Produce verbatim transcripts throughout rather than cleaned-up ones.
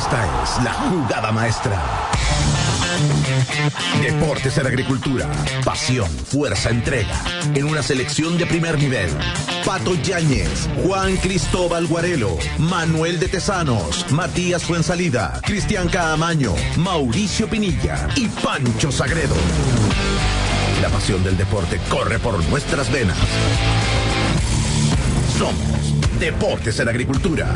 Esta es la jugada maestra. Deportes en Agricultura. Pasión, fuerza, entrega. En una selección de primer nivel. Pato Yáñez, Juan Cristóbal Guarelo, Manuel de Tesanos, Matías Fuensalida, Cristian Caamaño, Mauricio Pinilla y Pancho Sagredo. La pasión del deporte corre por nuestras venas. Somos Deportes en Agricultura.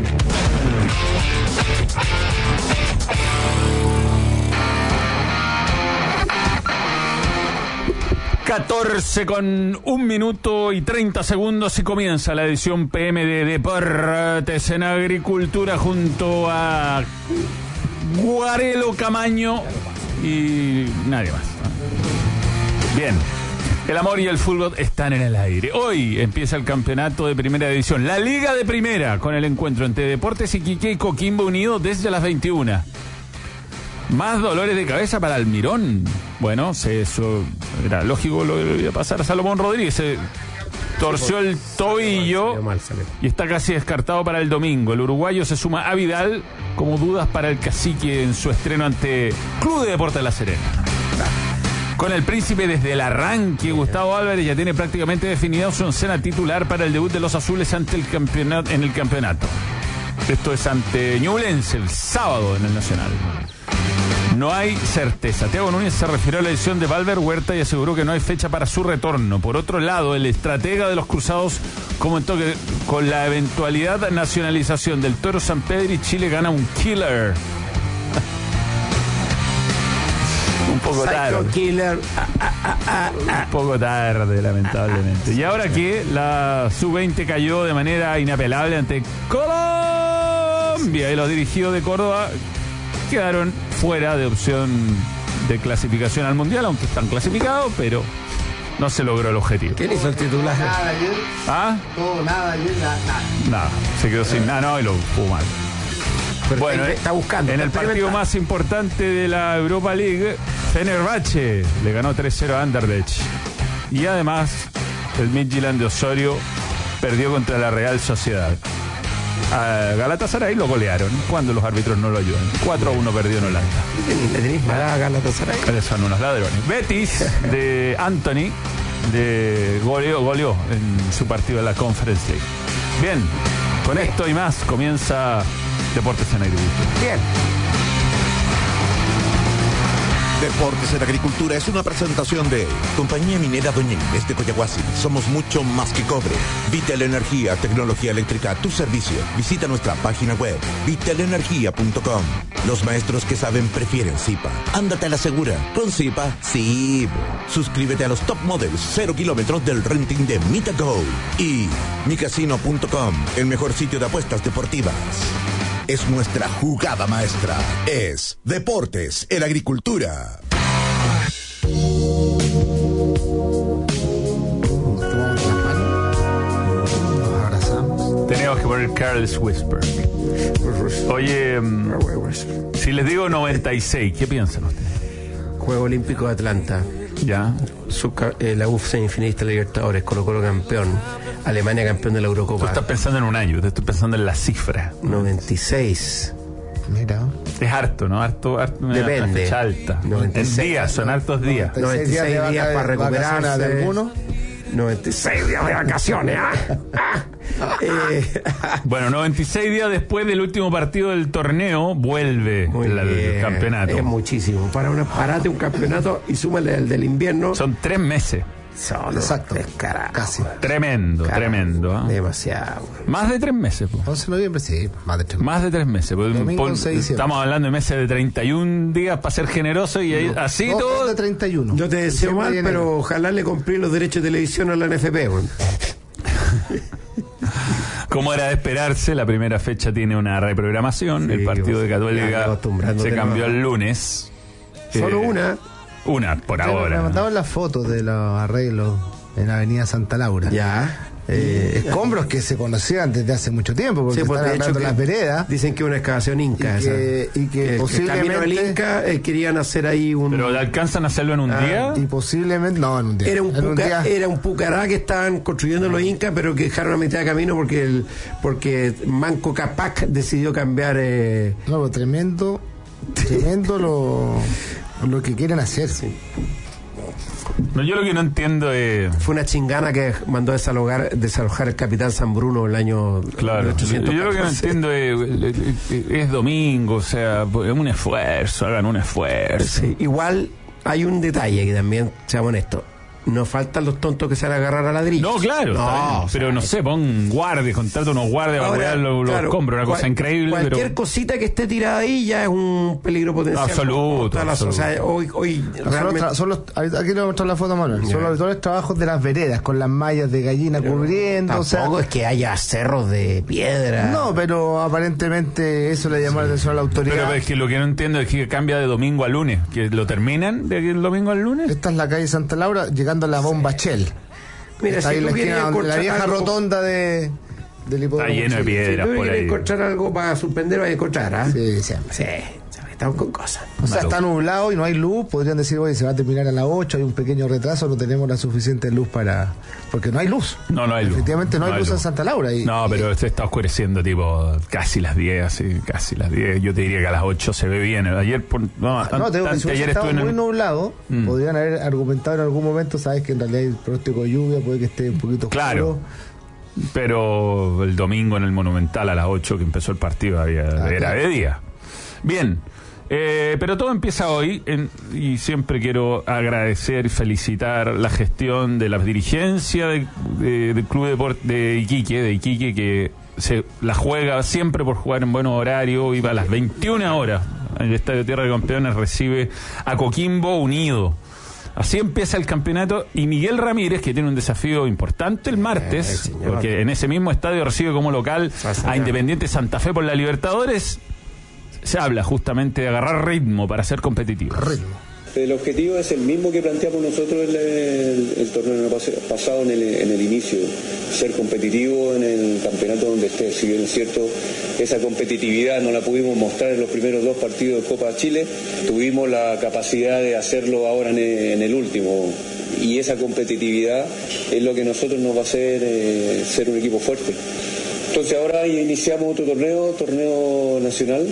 catorce con un minuto y treinta segundos y comienza la edición P M de Deportes en Agricultura junto a Guarelo, Camaño y nadie más. Bien, el amor y el fútbol están en el aire. Hoy empieza el campeonato de primera división, la Liga de Primera, con el encuentro entre Deportes Iquique y Coquimbo Unido desde las veintiuna. Más dolores de cabeza para Almirón. Bueno, eso era lógico lo que iba a pasar a Salomón Rodríguez. Se torció el tobillo y está casi descartado para el domingo. El uruguayo se suma a Vidal como dudas para el cacique en su estreno ante Club de Deportes de La Serena. Con el Príncipe desde el arranque, Gustavo Álvarez ya tiene prácticamente definido su oncena titular para el debut de los azules ante el campeonato, en el campeonato. Esto es ante Ñublense el sábado en el Nacional. No hay certeza. Thiago Núñez se refirió a la decisión de Valver Huerta y aseguró que no hay fecha para su retorno. Por otro lado, el estratega de los Cruzados comentó que con la eventualidad nacionalización del Toro San Pedro y Chile gana un killer. Un poco tarde. Killer. Ah, ah, ah, ah, ah. Un poco tarde, lamentablemente. Y ahora que la sub veinte cayó de manera inapelable ante Colombia y los dirigidos de Córdoba quedaron fuera de opción de clasificación al Mundial, aunque están clasificados, pero no se logró el objetivo. ¿Quién hizo el titular? Nada ayer. ¿Ah? Todo, nada ayer, nada. Nada, se quedó sin nada, no, y lo jugó mal. Pero bueno, está, está buscando. en el está partido más importante de la Europa League, Fenerbahce le ganó tres cero a Anderlecht. Y además, el Midtjylland de Osorio perdió contra la Real Sociedad. A Galatasaray lo golearon cuando los árbitros no lo ayudan. cuatro a uno perdió en Holanda. ¿Le tenéis mala a Galatasaray? Son unos ladrones. Betis de Anthony de goleó, goleó en su partido de la Conference League. Bien, con esto y más comienza Deportes en Agricultura. Bien. Deportes en Agricultura es una presentación de Compañía Minera Doña Inés de Coyahuasi. Somos mucho más que cobre. Vital Energía, tecnología eléctrica a tu servicio. Visita nuestra página web, vital energía punto com. Los maestros que saben prefieren Zipa. Ándate a la segura. Con Zipa, sí. Suscríbete a los top models cero kilómetros del renting de Mitago. Y mi casino punto com, el mejor sitio de apuestas deportivas. Es nuestra jugada maestra. Es Deportes en Agricultura. Tenemos que poner Careless Whisper. Oye, si les digo noventa y seis, ¿qué piensan ustedes? Juego Olímpico de Atlanta. Ya. Subca- eh, la U F semifinalista Libertadores, Colo Colo campeón, Alemania campeón de la Tú Eurocopa. estás pensando en un año, te estoy pensando en la cifra. noventa y seis. Mira. Es harto, ¿no? Harto, harto una Depende. fecha alta. noventa y seis. En días, son hartos días. noventa y seis de días vaca- para recuperarse. vacaciones de algunos. noventa y seis días de vacaciones. ¿ah? Ah. Eh, Bueno, noventa y seis días después del último partido del torneo, vuelve muy el, el bien. campeonato. Es muchísimo. Para una, parate un campeonato y súmale el del invierno. Son tres meses. Solo Exacto. tres carajos. Casi. Tremendo, Carajo. tremendo. ¿eh? Demasiado. Más de tres meses. Po. once de noviembre, sí, más de tres. Más de tres meses. Po. Domingo Pon- once de diciembre. estamos hablando de meses de treinta y un días para ser generoso y ahí, así Dos- todo. dos de treinta y uno. Yo te deseo Siempre mal, viene- pero ojalá le compré los derechos de televisión a la N F P. Bueno. Como era de esperarse, la primera fecha tiene una reprogramación. Sí, el partido de ya Católica acostumbrándote se cambió nomás. al lunes. Solo Eh, una. Una, por Claro, ahora. Me mandaban las fotos de los arreglos en Avenida Santa Laura. Ya. Eh, escombros que se conocían desde hace mucho tiempo, porque Sí, pues, están de hecho hablando que las veredas. Dicen que es una excavación inca. Y esa. que- y que el, posiblemente- el camino del Inca eh, querían hacer ahí un... ¿Pero alcanzan a hacerlo en un Ah, día? Y posiblemente, no, en un día. Era un, En un puca- día- era un pucará que estaban construyendo los incas, pero que dejaron a mitad de camino porque el porque Manco Cápac decidió cambiar. Eh, No, pero tremendo, tremendo lo, lo que quieren hacer. No, yo lo que no entiendo es... fue una chingana que mandó a desalojar, desalojar el capitán San Bruno el año Claro, mil ochocientos yo lo que no catorce. entiendo es, es, es domingo, o sea, es un esfuerzo, hagan un esfuerzo. Sí, igual hay un detalle que también, seamos honestos, no faltan los tontos que se van a agarrar a ladrillos. No, claro, está bien, o sea, pero no sé, pon guardias, contrata unos guardias para ahora, cuidar los, los claro, escombros, una cosa cual- increíble, Cualquier pero... cosita que esté tirada ahí ya es un peligro potencial. Absoluto, Todas las- O sea, absoluto. hoy, hoy Son los realmente... tra- son los- aquí le voy a mostrar la foto, Manuel. Ya. Son los habituales trabajos de las veredas, con las mallas de gallina cubriendo. O sea, Tampoco es que haya cerros de piedra. no, pero aparentemente eso le llamó la atención a la autoridad. Pero es que lo que no entiendo es que cambia de domingo a lunes, que lo terminan de el domingo al lunes. Esta es la calle Santa Laura, llegando a la bomba Shell. Mira, Está si ahí en tú la quieres esquina, donde- la encontrar vieja algo- rotonda de, del hipódromo. Está lleno de Sí, piedras Si tú por quieres ahí. encontrar algo para suspender, vas a encontrar, ¿ah? Sí, siempre. Sí, estamos con cosas. O sea, Malo. está nublado y no hay luz. Podrían decir, oye, se va a terminar a las ocho, hay un pequeño retraso, no tenemos la suficiente luz para... Porque no hay luz. No, no hay luz. Efectivamente no hay luz en Santa Laura. Y, No, pero y- se está oscureciendo tipo casi las diez, así, casi las diez. Yo te diría que a las ocho se ve bien. Ayer, por, no, Ah, no, te digo que si hubiese ayer estado estuve en muy el- nublado, Mm. podrían haber argumentado en algún momento, sabes que en realidad hay pronóstico de lluvia, puede que esté un poquito oscuro. Claro. Pero el domingo en el Monumental a las ocho que empezó el partido había, Ah, era claro. de día. Bien, eh, pero todo empieza hoy en- y siempre quiero agradecer y felicitar la gestión de la dirigencia de- de- del Club Deport de Iquique, de Iquique que se la juega siempre por jugar en buenos horarios, iba a las veintiuna horas. El Estadio Tierra de Campeones recibe a Coquimbo Unido. Así empieza el campeonato y Miguel Ramírez, que tiene un desafío importante el martes, Eh, señor. porque en ese mismo estadio recibe como local Ah, señor. a Independiente Santa Fe por la Libertadores, se habla justamente de agarrar ritmo para ser competitivo. Ritmo. El objetivo es el mismo que planteamos nosotros el, el- el torneo pas- pasado en el, en el inicio, ser competitivo en el campeonato donde esté. Si bien es cierto, esa competitividad no la pudimos mostrar en los primeros dos partidos de Copa Chile, tuvimos la capacidad de hacerlo ahora en el, en el último. Y esa competitividad es lo que a nosotros nos va a hacer eh, ser un equipo fuerte. Entonces ahora iniciamos otro torneo, torneo nacional,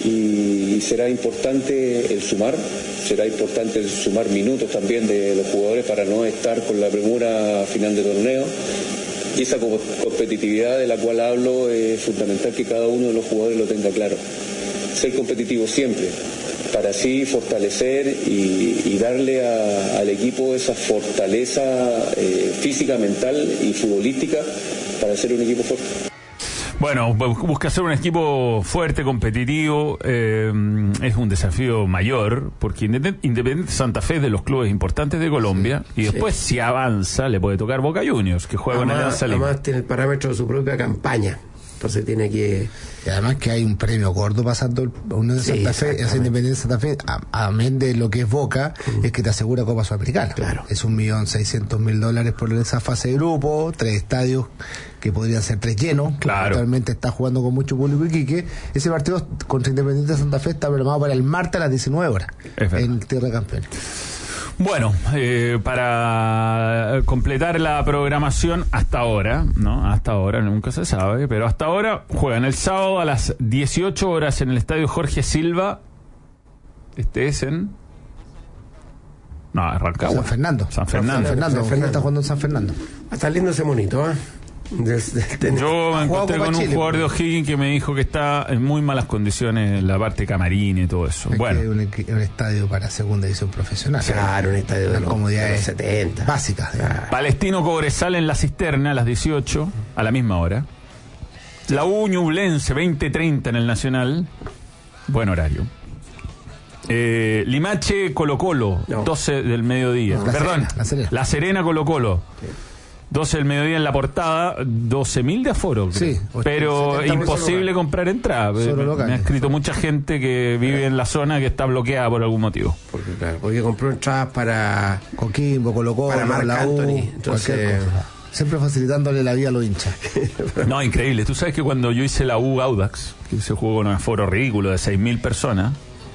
y, y será importante el sumar, será importante el sumar minutos también de los jugadores para no estar con la premura final de torneo. Y esa co- competitividad de la cual hablo es fundamental que cada uno de los jugadores lo tenga claro. Ser competitivo siempre, para así fortalecer y, y darle a- al equipo esa fortaleza eh, física, mental y futbolística para ser un equipo fuerte. Bueno, bu- busca ser un equipo fuerte, competitivo, eh, es un desafío mayor, porque Independ- Independiente Santa Fe es de los clubes importantes de Colombia, y después si avanza le puede tocar Boca Juniors, que juega en Además, Alianza Lima. además tiene el parámetro de su propia campaña. Entonces tiene que... Y además que hay un premio gordo pasando el- a uno de Sí, Santa Fe, es exactamente. Independiente de Santa Fe, a- amén de lo que es Boca, es que te asegura Copa Sudamericana. Claro. Es un millón seiscientos mil dólares por esa fase de grupo, tres estadios que podrían ser tres llenos. Claro. Actualmente está jugando con mucho público Iquique. Ese partido contra Independiente de Santa Fe está programado para el martes a las diecinueve horas Es verdad. en Tierra de Campeones. Bueno, eh, para completar la programación hasta ahora, ¿no? Hasta ahora, nunca se sabe, pero hasta ahora juegan el sábado a las dieciocho horas en el estadio Jorge Silva. Este es en... No, Rancagua. San Fernando. San Fernando. San Fernando. San Fernando. Está jugando en San Fernando. Está lindo ese monito, ¿ah? Del- del tenis. Yo me Ha jugado encontré Copa con un Chile, jugador de pues. O'Higgins que me dijo que está en muy malas condiciones la parte camarín y todo eso. Es Bueno, que es un, equi- un estadio para segunda división profesional. Claro, un estadio de Las los, comodidades de los setenta. básicas. digamos. Palestino Cobresal en la Cisterna a las dieciocho, a la misma hora. La U Ñublense veinte treinta en el Nacional, buen horario. Eh, Limache Colo Colo, No. doce del mediodía. No, La Perdón, Serena, La Serena. La Serena Colo Colo. doce del mediodía en la portada, doce mil de aforo, creo. Sí, pero setenta por imposible local. comprar entrada. Solo Me, local. me ha escrito mucha gente que vive en la zona que está bloqueada por algún motivo. Porque, claro, porque compró entradas para... Coquimbo, Colo Colo, Para Marc la U, Anthony, entonces- cualquier cosa. Siempre facilitándole la vida a los hinchas. No, increíble. Tú sabes que cuando yo hice la U Audax, que se jugó con un aforo ridículo de seis mil personas,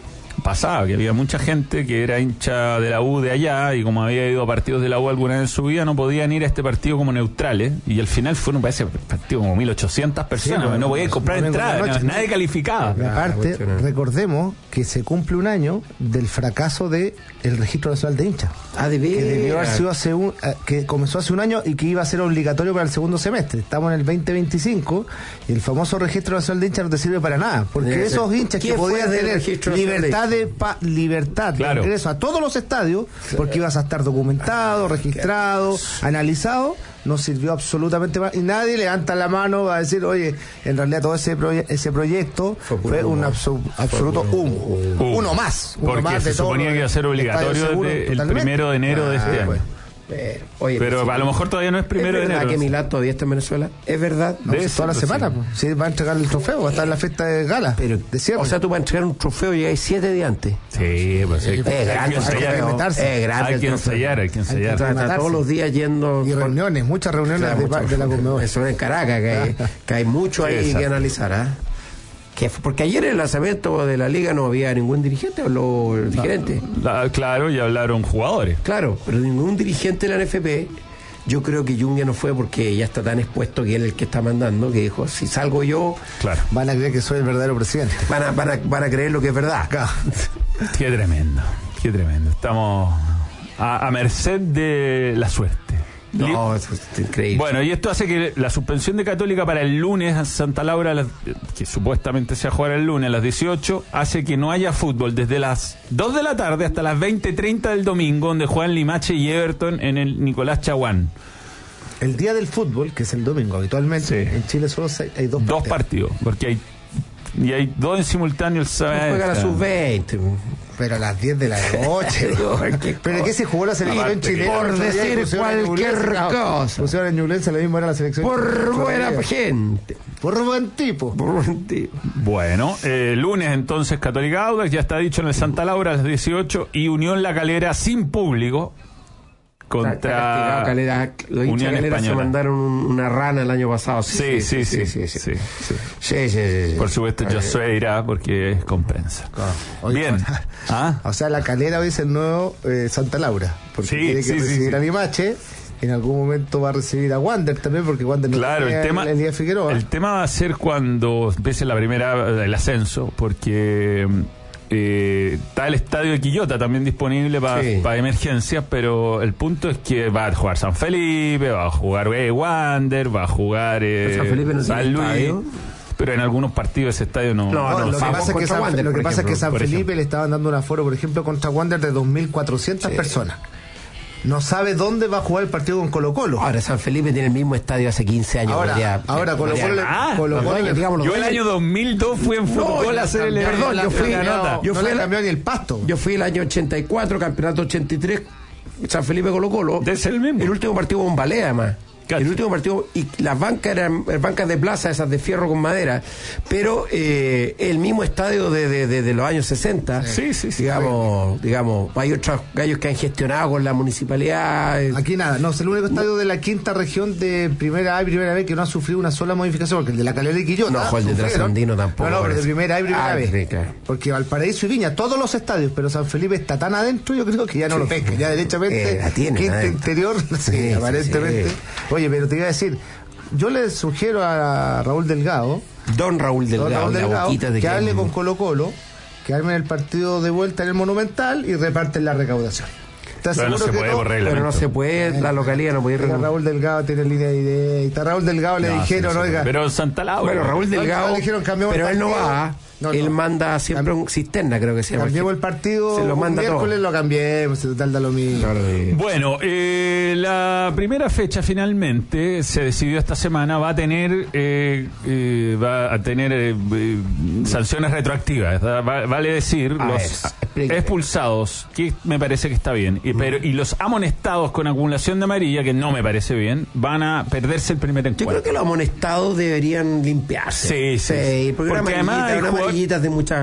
pasaba que había mucha gente que era hincha de la U de allá y como había ido a partidos de la U alguna vez en su vida no podían ir a este partido como neutrales y al final fueron para ese partido como mil ochocientas personas, sí, bueno, no podían comprar entradas, no, nadie calificaba. Aparte, recordemos que se cumple un año del fracaso de el Registro Nacional de Hinchas. Ah, de que debió haber sido hace un, que comenzó hace un año y que iba a ser obligatorio para el segundo semestre. Estamos en el veinte veinticinco y el famoso Registro Nacional de Hinchas no te sirve para nada, porque esos hinchas que podían tener libertad de pa, libertad claro. de ingreso a todos los estadios, porque ibas a estar documentado, registrado, analizado, no sirvió absolutamente para, y nadie levanta la mano a decir, oye, en realidad todo ese proye ese proyecto fue, fue un abso absoluto humo, humo. Uno más, uno porque más se de suponía que iba a ser obligatorio desde el primero de enero ah, de este año. Pues. Eh, oye, pero pues, a lo mejor todavía no es primero ¿es de enero. ¿Es verdad que Milán todavía está en Venezuela? ¿Es verdad? No, si toda la semana, sí. Pues. Si va a entregar el trofeo, va a estar en la fiesta de gala. Pero, de cierre. O sea, tú vas a entregar un trofeo y llegáis siete días antes. Sí, pues sí. Es grande, es grande. Hay que ensayar, hay que ensayar. Está todos los días yendo. Y reuniones, muchas reuniones claro, de, mucho, de la Conmebol. Eso en Caracas, que hay, que hay mucho ahí sí, que analizar, ¿ah? ¿eh? Que porque ayer en el lanzamiento de la liga no había ningún dirigente, habló el gerente. La, claro, y hablaron jugadores. Claro, pero ningún dirigente de la N F P. Yo creo que Jungia no fue porque ya está tan expuesto que él es el que está mandando, que dijo, si salgo yo... Claro. Van a creer que soy el verdadero presidente. Van a, van a, van a creer lo que es verdad. Qué tremendo, qué tremendo. Estamos a, a merced de la suerte. No, es increíble. Bueno, y esto hace que la suspensión de Católica para el lunes a Santa Laura, que supuestamente se va a jugar el lunes a las dieciocho, hace que no haya fútbol desde las dos de la tarde hasta las veinte treinta del domingo, donde juegan Limache y Everton en el Nicolás Chaguán. El día del fútbol, que es el domingo habitualmente, sí. En Chile solo hay dos partidos. Dos partidos, porque hay y hay dos en simultáneo el sábado. No juega a la sub veinte. Pero a las diez de la noche. ¿Pero qué se jugó la selección chilena? Por decir cualquier cosa. Pusieron en Ñublense la misma era la selección. Por buena gente. Por buen tipo. Por buen tipo. Bueno, eh, lunes entonces Católica Audax, ya está dicho en el Santa Laura a las dieciocho, y Unión La Calera sin público contra Calera. Los hinchas de Calera se mandaron una rana el año pasado. Sí, sí, sí. Sí, sí, sí. sí, sí. sí, sí, sí. Por supuesto, Josué dirá porque es compensa. Oh, oye, bien. ¿Ah? O sea, La Calera hoy es el nuevo eh, Santa Laura. Porque sí, tiene que sí, recibir sí, a Limache. En algún momento va a recibir a Wander también, porque Wander no claro, tiene el tema, el día de Figueroa. El tema va a ser cuando empiece la primera, el ascenso, porque... Eh, está el estadio de Quillota también disponible para sí. pa emergencias, pero el punto es que va a jugar San Felipe, va a jugar eh, Wander, va a jugar eh, San Felipe no San Luis, estadio. Pero en algunos partidos ese estadio no. No, no, no lo, que pasa es que San, Wander, lo que pasa es que San Felipe ejemplo. le estaban dando un aforo, por ejemplo, contra Wander de dos mil cuatrocientas sí. personas. No sabe dónde va a jugar el partido con Colo Colo. Ahora San Felipe tiene el mismo estadio hace quince años. Ahora, podría, ahora Colo Colo, ah, Colo -Colo no, digamos, yo el año dos mil dos fui en fútbol no, a hacer el perdón, yo fui, no, no, yo no fui le el, cambió ni el pasto. Yo fui el año ochenta y cuatro, campeonato ochenta y tres, San Felipe Colo Colo. Es el mismo. El último partido con Balea, además. Cacho. El último partido, y las bancas eran bancas de plaza, esas de fierro con madera, pero eh, el mismo estadio de, de, de, de los años sesenta, sí, sí, sí, digamos, sí. digamos, hay otros gallos que han gestionado con la municipalidad. Aquí nada, no, es el único estadio de la quinta región de primera A y primera B que no ha sufrido una sola modificación, porque el de la Calera y Quillota. No, el de Trasandino tampoco. No, no, pero de primera A y primera ah, B. Rica. Porque Valparaíso y Viña, todos los estadios, pero San Felipe está tan adentro, yo creo que ya no sí. lo pesca, ya derechamente, eh, la tiene, quinta adentro. interior, sí, sí, aparentemente. Sí, sí. Oye, pero te iba a decir, yo le sugiero a Raúl Delgado, don Raúl Delgado, don Raúl Delgado de que, que hable que... con Colo Colo, que armen el partido de vuelta en el Monumental y reparten la recaudación. Pero no se puede no? por reglamento. Pero no se puede, la localidad no puede ir. Raúl Delgado tiene línea de idea. Y está Raúl Delgado le no, dijeron, sí, oiga. Pero Santa Laura. Bueno, Raúl Delgado. Le dijeron, pero él no va. No, él no. manda siempre un cisterna, creo que se llama. Cambiemos el partido. Se lo manda un miércoles todo. Lo cambiemos, se total da lo mismo. Claro, sí. Bueno, eh, la primera fecha finalmente se decidió esta semana, va a tener eh, eh, va a tener eh, eh, sanciones retroactivas. Va, vale decir, a los ver, expulsados, que me parece que está bien, y, pero, y los amonestados con acumulación de amarilla, que no me parece bien, van a perderse el primer encuentro. Yo creo que los amonestados deberían limpiarse. Sí, sí. sí porque, porque una además hay una jugador... amarillitas de muchas...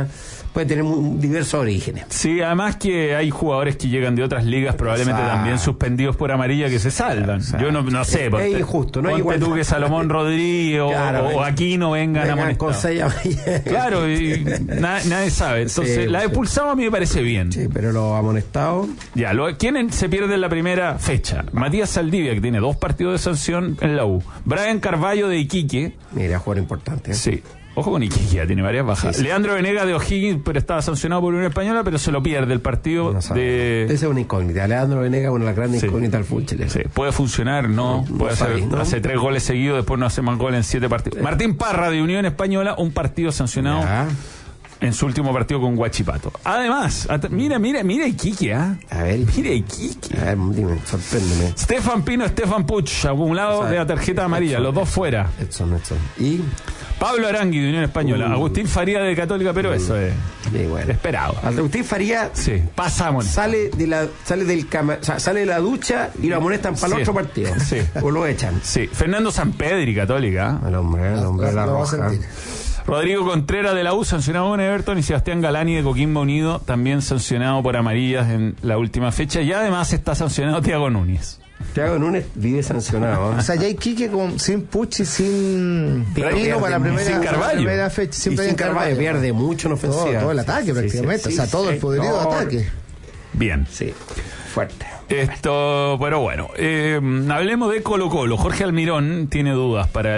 puede tener muy, diversos orígenes. Sí, además que hay jugadores que llegan de otras ligas, probablemente Exacto. también suspendidos por amarilla, que se salvan. Exacto. Yo no, no sé. Es, es injusto, ¿no? Ponte Igual tú que Salomón Rodríguez claro, o, o Aquino vengan, vengan amonestados. con seis amarillas. Claro, y na, nadie sabe. Entonces, Sí, la de sí. expulsado a mí me parece bien. Sí, pero los amonestados... Ya, lo, ¿quién se pierde en la primera fecha? Matías Saldivia, que tiene dos partidos de sanción en la U. Brian Carballo de Iquique. Mira, jugador importante. ¿eh? Sí. Ojo con Iquique, ya tiene varias bajas. Sí, sí. Leandro Venegas de O'Higgins, pero estaba sancionado por una española, pero se lo pierde el partido No sabe. de... Esa es una incógnita. Leandro Venegas, una de las grandes Sí. incógnitas del fútbol chileno. Sí, puede funcionar, ¿no? No, puede no hacer, sabe, ¿no? hace tres goles seguidos, después no hace más goles en siete partidos. Martín Parra de Unión Española, un partido sancionado Ya. en su último partido con Huachipato. Además, at- mira, mira, mira Iquique, ¿ah? A ver. Mira Iquique. A ver, dime, sorpréndeme. Stefan Pino, Stefan Puch, acumulado O sea, de la tarjeta amarilla, Edson, los dos fuera. Edson, Edson. Y... Pablo Arangui de Unión Española, Uh. Agustín Faría de Católica, pero eso es Sí, bueno. esperado. Agustín Faría Sí, pasamos. sale de la sale del cama, o sea, sale de la ducha y lo amonestan para Sí. el otro partido. Sí. O lo echan. Sí, Fernando Sampedri, Católica. Al hombre, al hombre de la Lo va a roja. sentir. Rodrigo Contreras de la U, sancionado en Everton, y Sebastián Galani de Coquimbo Unido, también sancionado por amarillas en la última fecha, y además está sancionado Thiago Núñez. Thiago Núñez vive sancionado. ¿eh? O sea, ya hay Quique con, sin Pucci, sin Pero Pino para la pierde, primera, sin para la Carvalho. primera fecha. Y Siempre sin hay Carvalho pierde mucho en todo, ofensiva. todo el ataque Sí, prácticamente. sí, o sea, todo sí, el poderío de no, ataque. Bien. Sí, fuerte. Esto, pero bueno, eh, hablemos de Colo Colo. Jorge Almirón tiene dudas para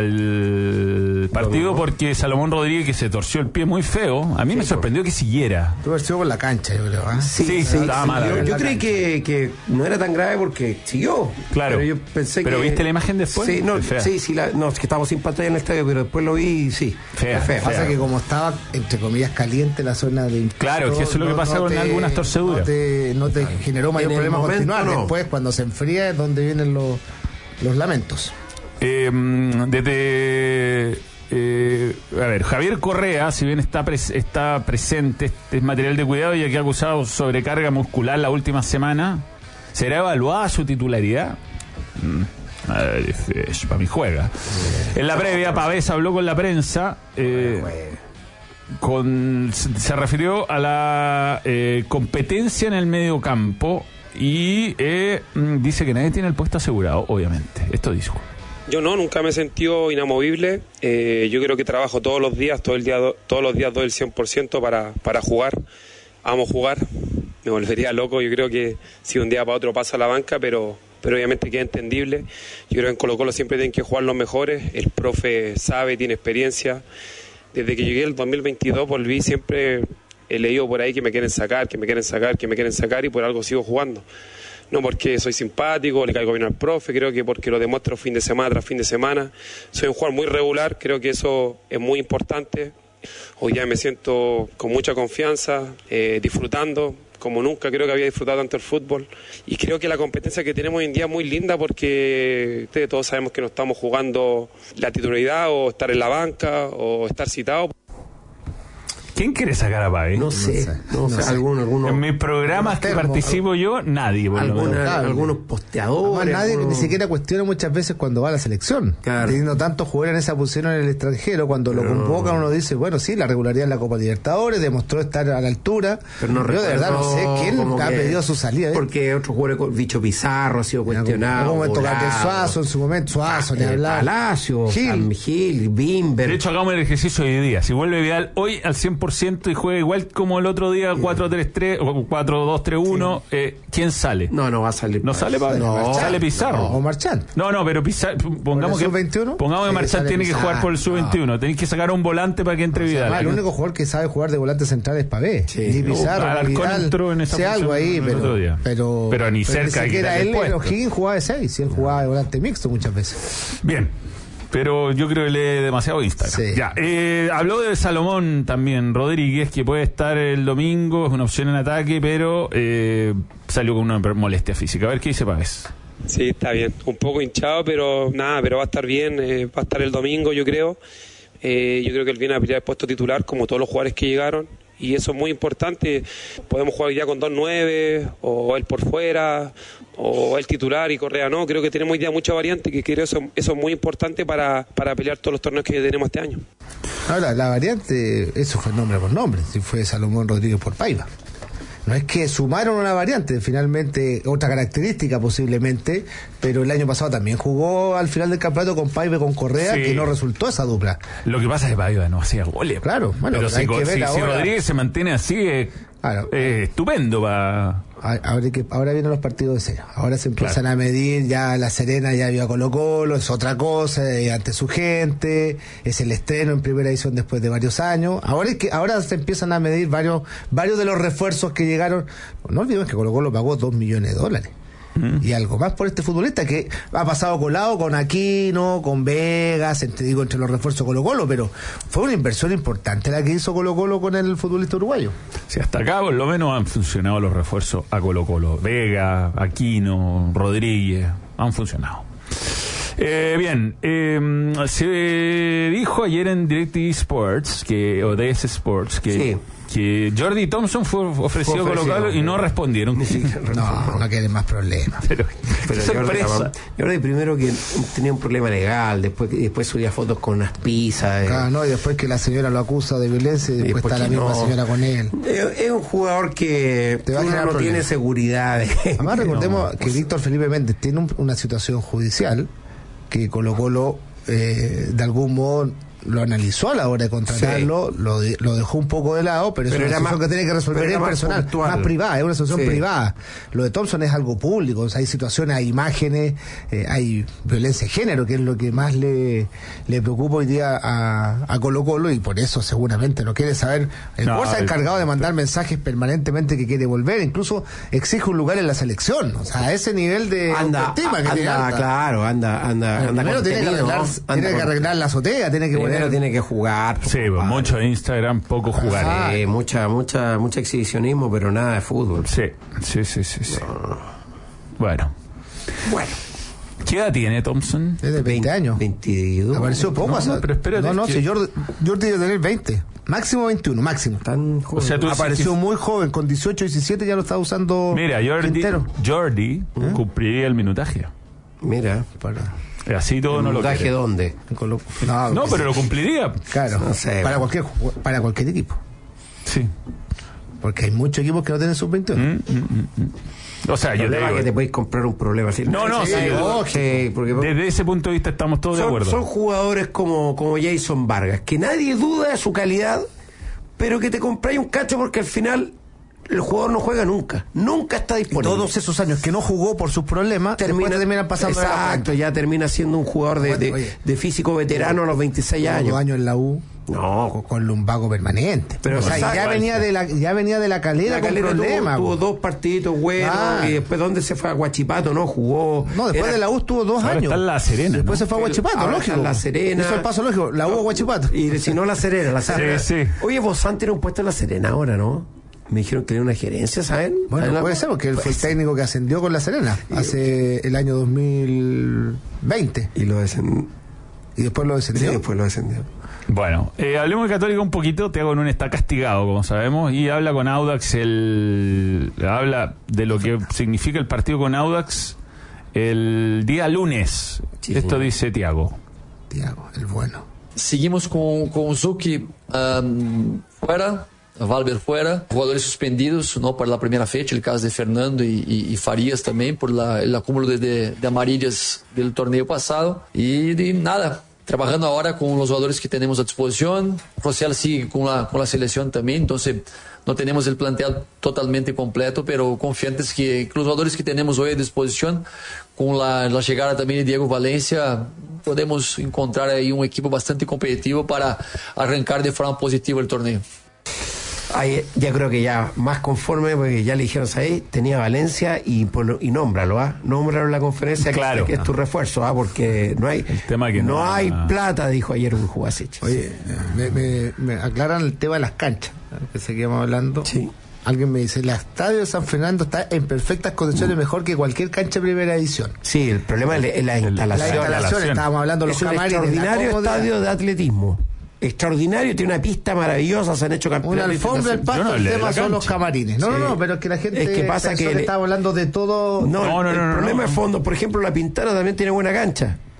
el partido Domingo. porque Salomón Rodríguez, que se torció el pie muy feo, a mí me sorprendió que siguiera. Tuvo sido por la cancha, yo creo. ¿ah? Sí, estaba mala, Yo, ¿verdad? yo creí que, que no era tan grave porque siguió. Claro. Pero yo pensé ¿Pero que. viste la imagen después? Sí, no, Es fea. sí, sí la, no, es que estábamos sin pantalla en el estadio, pero después lo vi y sí. Fea, es fea. fea. Pasa que como estaba, entre comillas, caliente la zona de... Claro, es que eso es lo que pasa con algunas torceduras. No te, no te generó mayor En el problema momento, continuar. no. Después, cuando se enfría, es donde vienen los, los lamentos. Eh, desde eh, a ver, Javier Correa, si bien está pres- está presente, este es material de cuidado, ya que ha acusado sobrecarga muscular la última semana, ¿será evaluada su titularidad? Mm, a ver, es- para mí juega. En la previa, Pavés habló con la prensa. Eh, con, se se refirió a la eh, competencia en el medio campo y eh, mm, dice que nadie tiene el puesto asegurado, obviamente. Esto dijo. Yo no, nunca me he sentido inamovible. Eh, yo creo que trabajo todos los días, todo el día, do- todos los días doy el cien por ciento para, para jugar. Amo jugar. Me volvería loco. Yo creo que si un día para otro paso a la banca, pero, pero obviamente queda entendible. Yo creo que en Colo Colo siempre tienen que jugar los mejores. El profe sabe, tiene experiencia. Desde que llegué el dos mil veintidós volví, siempre he leído por ahí que me quieren sacar, que me quieren sacar, que me quieren sacar y por algo sigo jugando. No porque soy simpático, le caigo bien al profe, creo que porque lo demuestro fin de semana tras fin de semana. Soy un jugador muy regular, creo que eso es muy importante. Hoy día me siento con mucha confianza, eh, disfrutando, como nunca creo que había disfrutado tanto el fútbol. Y creo que la competencia que tenemos hoy en día es muy linda porque ustedes todos sabemos que no estamos jugando la titularidad o estar en la banca o estar citado. ¿Quién quiere sacar a Pavés? No sé, no sé, alguno, alguno, En mis programas que termos, participo yo, nadie. Por lo menos. alguna- Claro. algunos Además, posteadores. nadie algunos- ni siquiera cuestiona muchas veces cuando va a la selección. Claro. Teniendo tantos jugadores en esa posición en el extranjero, cuando lo convocan uno dice, bueno, sí, la regularidad en la Copa Libertadores, demostró estar a la altura. Pero no Yo de verdad no sé recuerdo quién como ha que- pedido su salida. ¿eh? Porque otros jugadores, con Bicho Pizarro ha sido En algún cuestionado. momento volado. Gabriel Suazo en su momento, Suazo, ni Eh, hablar. Palacio, Gil. San Gil, Bimber. De hecho, hagamos el ejercicio hoy día. Si vuelve Vidal hoy al cien por ciento y juega igual como el otro día, cuatro tres tres o cuatro dos tres uno, eh, ¿quién sale? no, no va a salir. ¿No sale Pablo? No, No, sale Pizarro. No, o Marchán. No, no, pero Pizarro, pongamos ¿Por que el sub veintiuno? pongamos que Sí, Marchán sale tiene que Pizarro. jugar por el sub veintiuno. Tenéis que sacar a un volante para que entre Vidal. Ah, el único jugador que sabe jugar de volante central es Pavé. Sí. Ni Pizarro, Alarcón ni Vidal. entró en esa Sé algo posición ahí, el pero, otro día. pero Pero ni cerca de siquiera quitarle él, el puesto. O'Higgins jugaba de seis, y él jugaba de volante mixto muchas veces. Bien. Pero yo creo que lee demasiado Instagram. Sí. Ya, eh, habló de Salomón también, Rodríguez, que puede estar el domingo, es una opción en ataque, pero eh, salió con una molestia física. A ver qué dice Pávez. Sí, está bien. Un poco hinchado, pero nada, pero va a estar bien. eh, va a estar el domingo, yo creo. Eh, yo creo que él viene a pelear el puesto titular, como todos los jugadores que llegaron. Y eso es muy importante. Podemos jugar ya con dos nueve, o él por fuera, o él titular y Correa no. Creo que tenemos hoy día mucha variante, que creo eso, eso es muy importante para, para pelear todos los torneos que tenemos este año. Ahora, la variante, eso fue nombre por nombre, si fue Salomón Rodríguez por Paiva. No es que sumaron una variante, finalmente otra característica posiblemente, pero el año pasado también jugó al final del campeonato con Paiva y con Correa, sí, que no resultó esa dupla. Lo que pasa es que Paiva no hacía goles. Claro, bueno, pero, pero si, hay que ver si, ahora. si Rodríguez se mantiene así, es claro. eh, estupendo va. Ahora, que, ahora vienen los partidos de cero. Ahora se empiezan claro. a medir, ya La Serena ya vio a Colo Colo, es otra cosa, eh, ante su gente, es el estreno en primera edición después de varios años. Ahora es que ahora se empiezan a medir varios varios de los refuerzos que llegaron. No olvidemos que Colo Colo pagó dos millones de dólares. Mm. Y algo más por este futbolista que ha pasado colado con Aquino, con Vegas, entre, digo, entre los refuerzos Colo Colo, pero fue una inversión importante la que hizo Colo Colo con el futbolista uruguayo. Si hasta acá por lo menos han funcionado los refuerzos a Colo Colo. Vega, Aquino, Rodríguez, han funcionado. Eh, bien, eh, se dijo ayer en DirecTV Sports, que, o D S Sports, que... Sí. que Jordi Thompson fue ofrecido a colocarlo y no respondieron. No, no quieren más problemas. Pero, pero sorpresa. Jordi primero que tenía un problema legal, después después subía fotos con unas pizzas. Claro, eh. no, y después que la señora lo acusa de violencia y después, después está la misma no. señora con él. Es, es un jugador que Te va a no problemas. tiene seguridad. Además recordemos no, que pues, Víctor Felipe Méndez tiene un, una situación judicial que Colo Colo eh, de algún modo lo analizó a la hora de contratarlo, sí. lo, de, lo dejó un poco de lado, pero, pero es una situación más, que tiene que resolver él personal, puntual. Más privada, es una situación sí. privada. Lo de Thompson es algo público, o sea, hay situaciones, hay imágenes, eh, hay violencia de género, que es lo que más le, le preocupa hoy día a, a Colo Colo, y por eso seguramente no quiere saber. El no, Borja ha encargado de mandar mensajes permanentemente que quiere volver, incluso exige un lugar en la selección, o sea, a ese nivel de anda, que anda, tiene anda claro, anda, anda, anda primero tiene que arreglar, ¿no? tiene que arreglar la azotea, tiene que Primero tiene que jugar. Sí, pues, mucho Instagram, poco jugar. Ah, eh, mucha, mucha, mucho exhibicionismo, pero nada de fútbol. Sí, sí, sí, sí. sí. No. Bueno. Bueno. ¿Qué edad tiene Thompson? Es de veinte años. veintidós. Apareció poco. No, no, pero espérate. No, no, que... si Jordi, Jordi debe tener veinte. Máximo veintiuno, máximo. Tan joven. O sea, tú apareció que... muy joven, con dieciocho, diecisiete ya lo estaba usando. Mira, Jordi, Jordi ¿eh? cumpliría el minutaje. Mira, para... Así todo no lo quiere. ¿Dónde? No, no pero lo cumpliría. Claro, no sé, para cualquier para cualquier equipo. Sí. Porque hay muchos equipos que no tienen sub veintiuno. Mm, mm, mm. O sea, el yo problema te digo, es que te podéis comprar un problema así. No, no, sí, sí, sí, sí, porque desde ese punto de vista estamos todos son, de acuerdo. Son jugadores como, como Jason Vargas, que nadie duda de su calidad, pero que te compráis un cacho porque al final el jugador no juega nunca, nunca está disponible. Y todos esos años que no jugó por sus problemas, termina, terminan pasando. Exacto, ya termina siendo un jugador de, de, oye, de físico veterano a los veintiséis años. Dos años en la U. No, con, con lumbago permanente. Pero o sea, exacto, ya venía de la ya venía de la Calera, la Calera con problemas. Tuvo, tuvo dos partiditos buenos ah. y después dónde se fue a Huachipato, no jugó. No, después Era... de la U estuvo dos ahora años. Está en La Serena. Después ¿no? se fue a Huachipato, ahora lógico. La Serena. Eso es el paso lógico. La U a Huachipato. Y si no La Serena, La Serena. Sí, sí. Oye, Bozán tiene un puesto en La Serena ahora, ¿no? Me dijeron que tenía una gerencia, ¿saben? Bueno, ¿saben puede la... ser, porque él pues... fue el técnico que ascendió con La Serena hace el año dos mil veinte. Y lo descendió. Y después lo descendió. Sí, después lo descendió. Bueno, eh, hablemos de Católica un poquito. Thiago Núñez está castigado, como sabemos, y habla con Audax, el habla de lo que significa el partido con Audax el día lunes. Sí, Esto sí. dice Thiago. Thiago, el bueno. Seguimos con, con Zucchi um, fuera, Valver fuera, jugadores suspendidos, ¿no? Para la primera fecha, el caso de Fernando y, y, y Farías también, por la, el acúmulo de, de, de amarillas del torneo pasado. Y de nada, trabajando ahora con los jugadores que tenemos a disposición. Rosell sigue con la, con la selección también, entonces no tenemos el plantel totalmente completo, pero confiantes que, que los jugadores que tenemos hoy a disposición, con la, la llegada también de Diego Valencia, podemos encontrar ahí un equipo bastante competitivo para arrancar de forma positiva el torneo. Ay, ya creo que ya más conforme, porque ya le dijeron ahí, tenía Valencia y, y nómbralo, ¿ah? Nómbralo en la conferencia, claro, que, que es tu refuerzo, ¿ah? Porque no hay, el tema que no, no hay no. plata, dijo ayer un Jugasic. Oye, me, me, me aclaran el tema de las canchas, que seguíamos hablando. Sí. Alguien me dice, el estadio de San Fernando está en perfectas condiciones, mejor que cualquier cancha de primera edición. Sí, el problema es la instalación. La instalación, estábamos hablando de los es camarines. Es un extraordinario estadio de atletismo. Extraordinario, tiene una pista maravillosa, se han hecho campeones. Una alfombra, el pasto, no, el tema son los camarines. No, sí. no, no, pero es que la gente es que pasa que le... estaba hablando de todo. No, no, no, el no, problema no. es fondo. Por ejemplo, la Pintana también tiene buena cancha,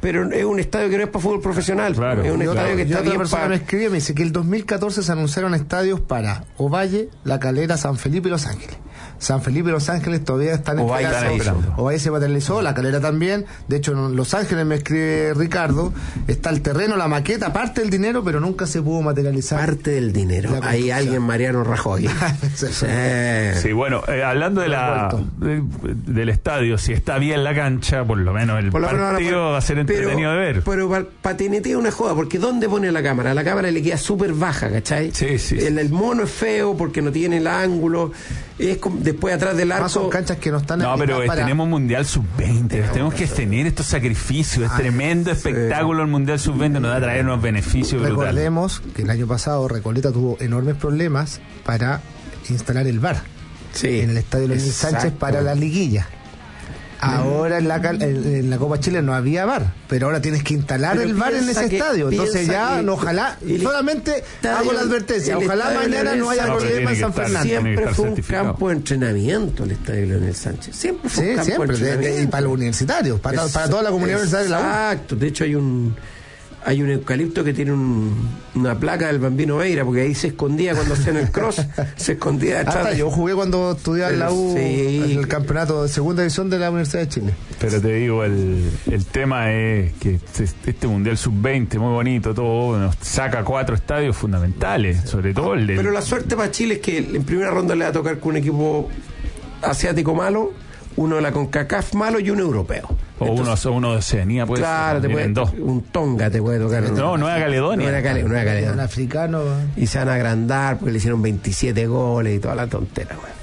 pero es un estadio que no es para fútbol profesional. Claro. Es un Y estadio otra, que y está otra bien persona para... me escribió y me dice que el dos mil catorce se anunciaron estadios para Ovalle, La Calera, San Felipe y Los Ángeles. San Felipe y Los Ángeles todavía están Ovalle esperando. Ovalle se materializó, La Calera también. De hecho, en Los Ángeles, me escribe Ricardo, está el terreno, la maqueta, parte del dinero, pero nunca se pudo materializar. Parte del dinero. Ahí alguien, Mariano Rajoy. sí, sí. Sí, bueno, eh, hablando de la de, del estadio, si está bien la cancha, por lo menos el Por lo menos partido ahora, va a ser entretenido pero, de ver. Pero para patinetea una joda, porque ¿dónde pone la cámara? La cámara le queda súper baja, ¿cachai? Sí, sí. El, el mono es feo porque no tiene el ángulo, es como, después atrás del arco. Más son canchas que no están No, pero es, para... tenemos Mundial sub veinte, no, tenemos que tener estos sacrificios, es Ah, tremendo sí. espectáculo el Mundial sub veinte, nos va a traer unos beneficios brutales. Recordemos que el año pasado Recoleta tuvo enormes problemas para instalar el V A R Sí, en el estadio Lenín exacto. Sánchez para la liguilla. Ahora en la, cal- en, en la Copa Chile no había V A R, pero ahora tienes que instalar Pero el V A R en piensa ese que- estadio. Entonces piensa ya, que- no, ojalá, el solamente estadio- hago la advertencia, el ojalá estadio mañana Leonel no haya Sánchez- problema en tiene San que estar- Fernando. tiene que Siempre estar fue un certificado. campo de entrenamiento el estadio Leonel Sánchez. Siempre fue Sí, un campo siempre, de de- de- y entrenamiento. para los universitarios, para, para toda la comunidad universitaria de la U. Exacto, de hecho hay un hay un eucalipto que tiene un, una placa del Bambino Veira, porque ahí se escondía cuando hacían el cross, se escondía detrás. Hasta de- yo jugué cuando estudiaba en la U, Sí. en el campeonato de segunda división de la Universidad de Chile. Pero te digo, el, el tema es que este, este Mundial sub veinte, muy bonito, todo, nos saca cuatro estadios fundamentales, sobre todo el del... Pero la suerte para Chile es que en primera ronda le va a tocar con un equipo asiático malo, uno de la CONCACAF malo y uno europeo. o Entonces, uno, uno de Oceanía, puede claro, ser, te puede, vienen dos. un Tonga te puede tocar. No, Nueva Caledonia. Nueva Cale- Nueva Un Caledonia. africano. Y se van a agrandar porque le hicieron veintisiete goles y toda la tontera, güey.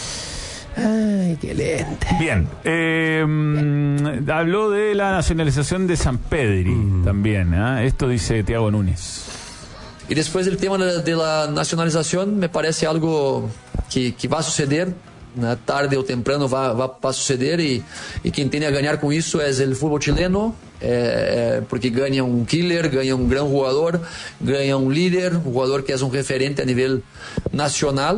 Ay, qué lente. Bien, eh, mm, habló de la nacionalización de San Pedri Mm. también, ¿eh? Esto dice Thiago Núñez. Y después del tema de, de la nacionalización, me parece algo que, que va a suceder, ¿no? Tarde o temprano va, va, va a suceder, y, y quien tiene a ganar con eso es el fútbol chileno, eh, eh, porque gana un killer, gana un gran jugador, gana un líder, un jugador que es un referente a nivel nacional,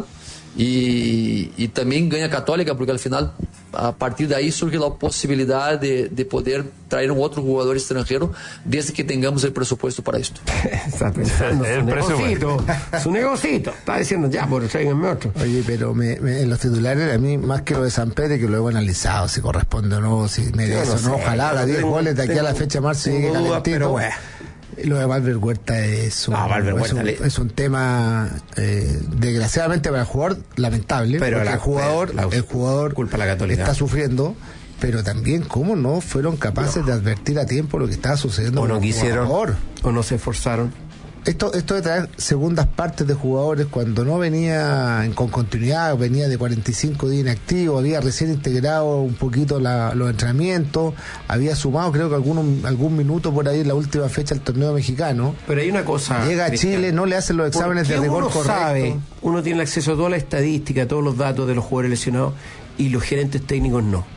y, y también gana Católica, porque al final, a partir de ahí surge la posibilidad de, de poder traer un otro jugador extranjero, desde que tengamos el presupuesto para esto. Está pensando El su presupuesto. negocito, su negocito. Está diciendo, ya, por tráiganme otro. Oye, pero me, me- en los titulares, a mí, más que lo de San Pedro, que lo he analizado, si corresponde o no, si merece Yo no o no, sé, ojalá haga diez tengo- goles de aquí a la tengo- fecha de marzo y tengo llegue dudas, calentito. pero bueno. Lo de Valver Huerta es un, No, Valver es Huerta un, le- es un tema, eh, desgraciadamente para el jugador, lamentable, Pero porque la- el jugador, la- el jugador culpa a la Católica. está sufriendo, pero también cómo no fueron capaces de advertir a tiempo lo que estaba sucediendo O con no el quisieron, jugador. o no se esforzaron. Esto, esto de traer segundas partes de jugadores cuando no venía en- con continuidad, venía de cuarenta y cinco días inactivo, había recién integrado un poquito la- los entrenamientos, había sumado creo que algún, algún minuto por ahí en la última fecha del torneo mexicano. Pero hay una cosa. Llega a Cristian. Chile, no le hacen los exámenes de ¿Por qué rigor uno correcto. sabe, uno tiene acceso a toda la estadística, a todos los datos de los jugadores lesionados, y los gerentes técnicos no?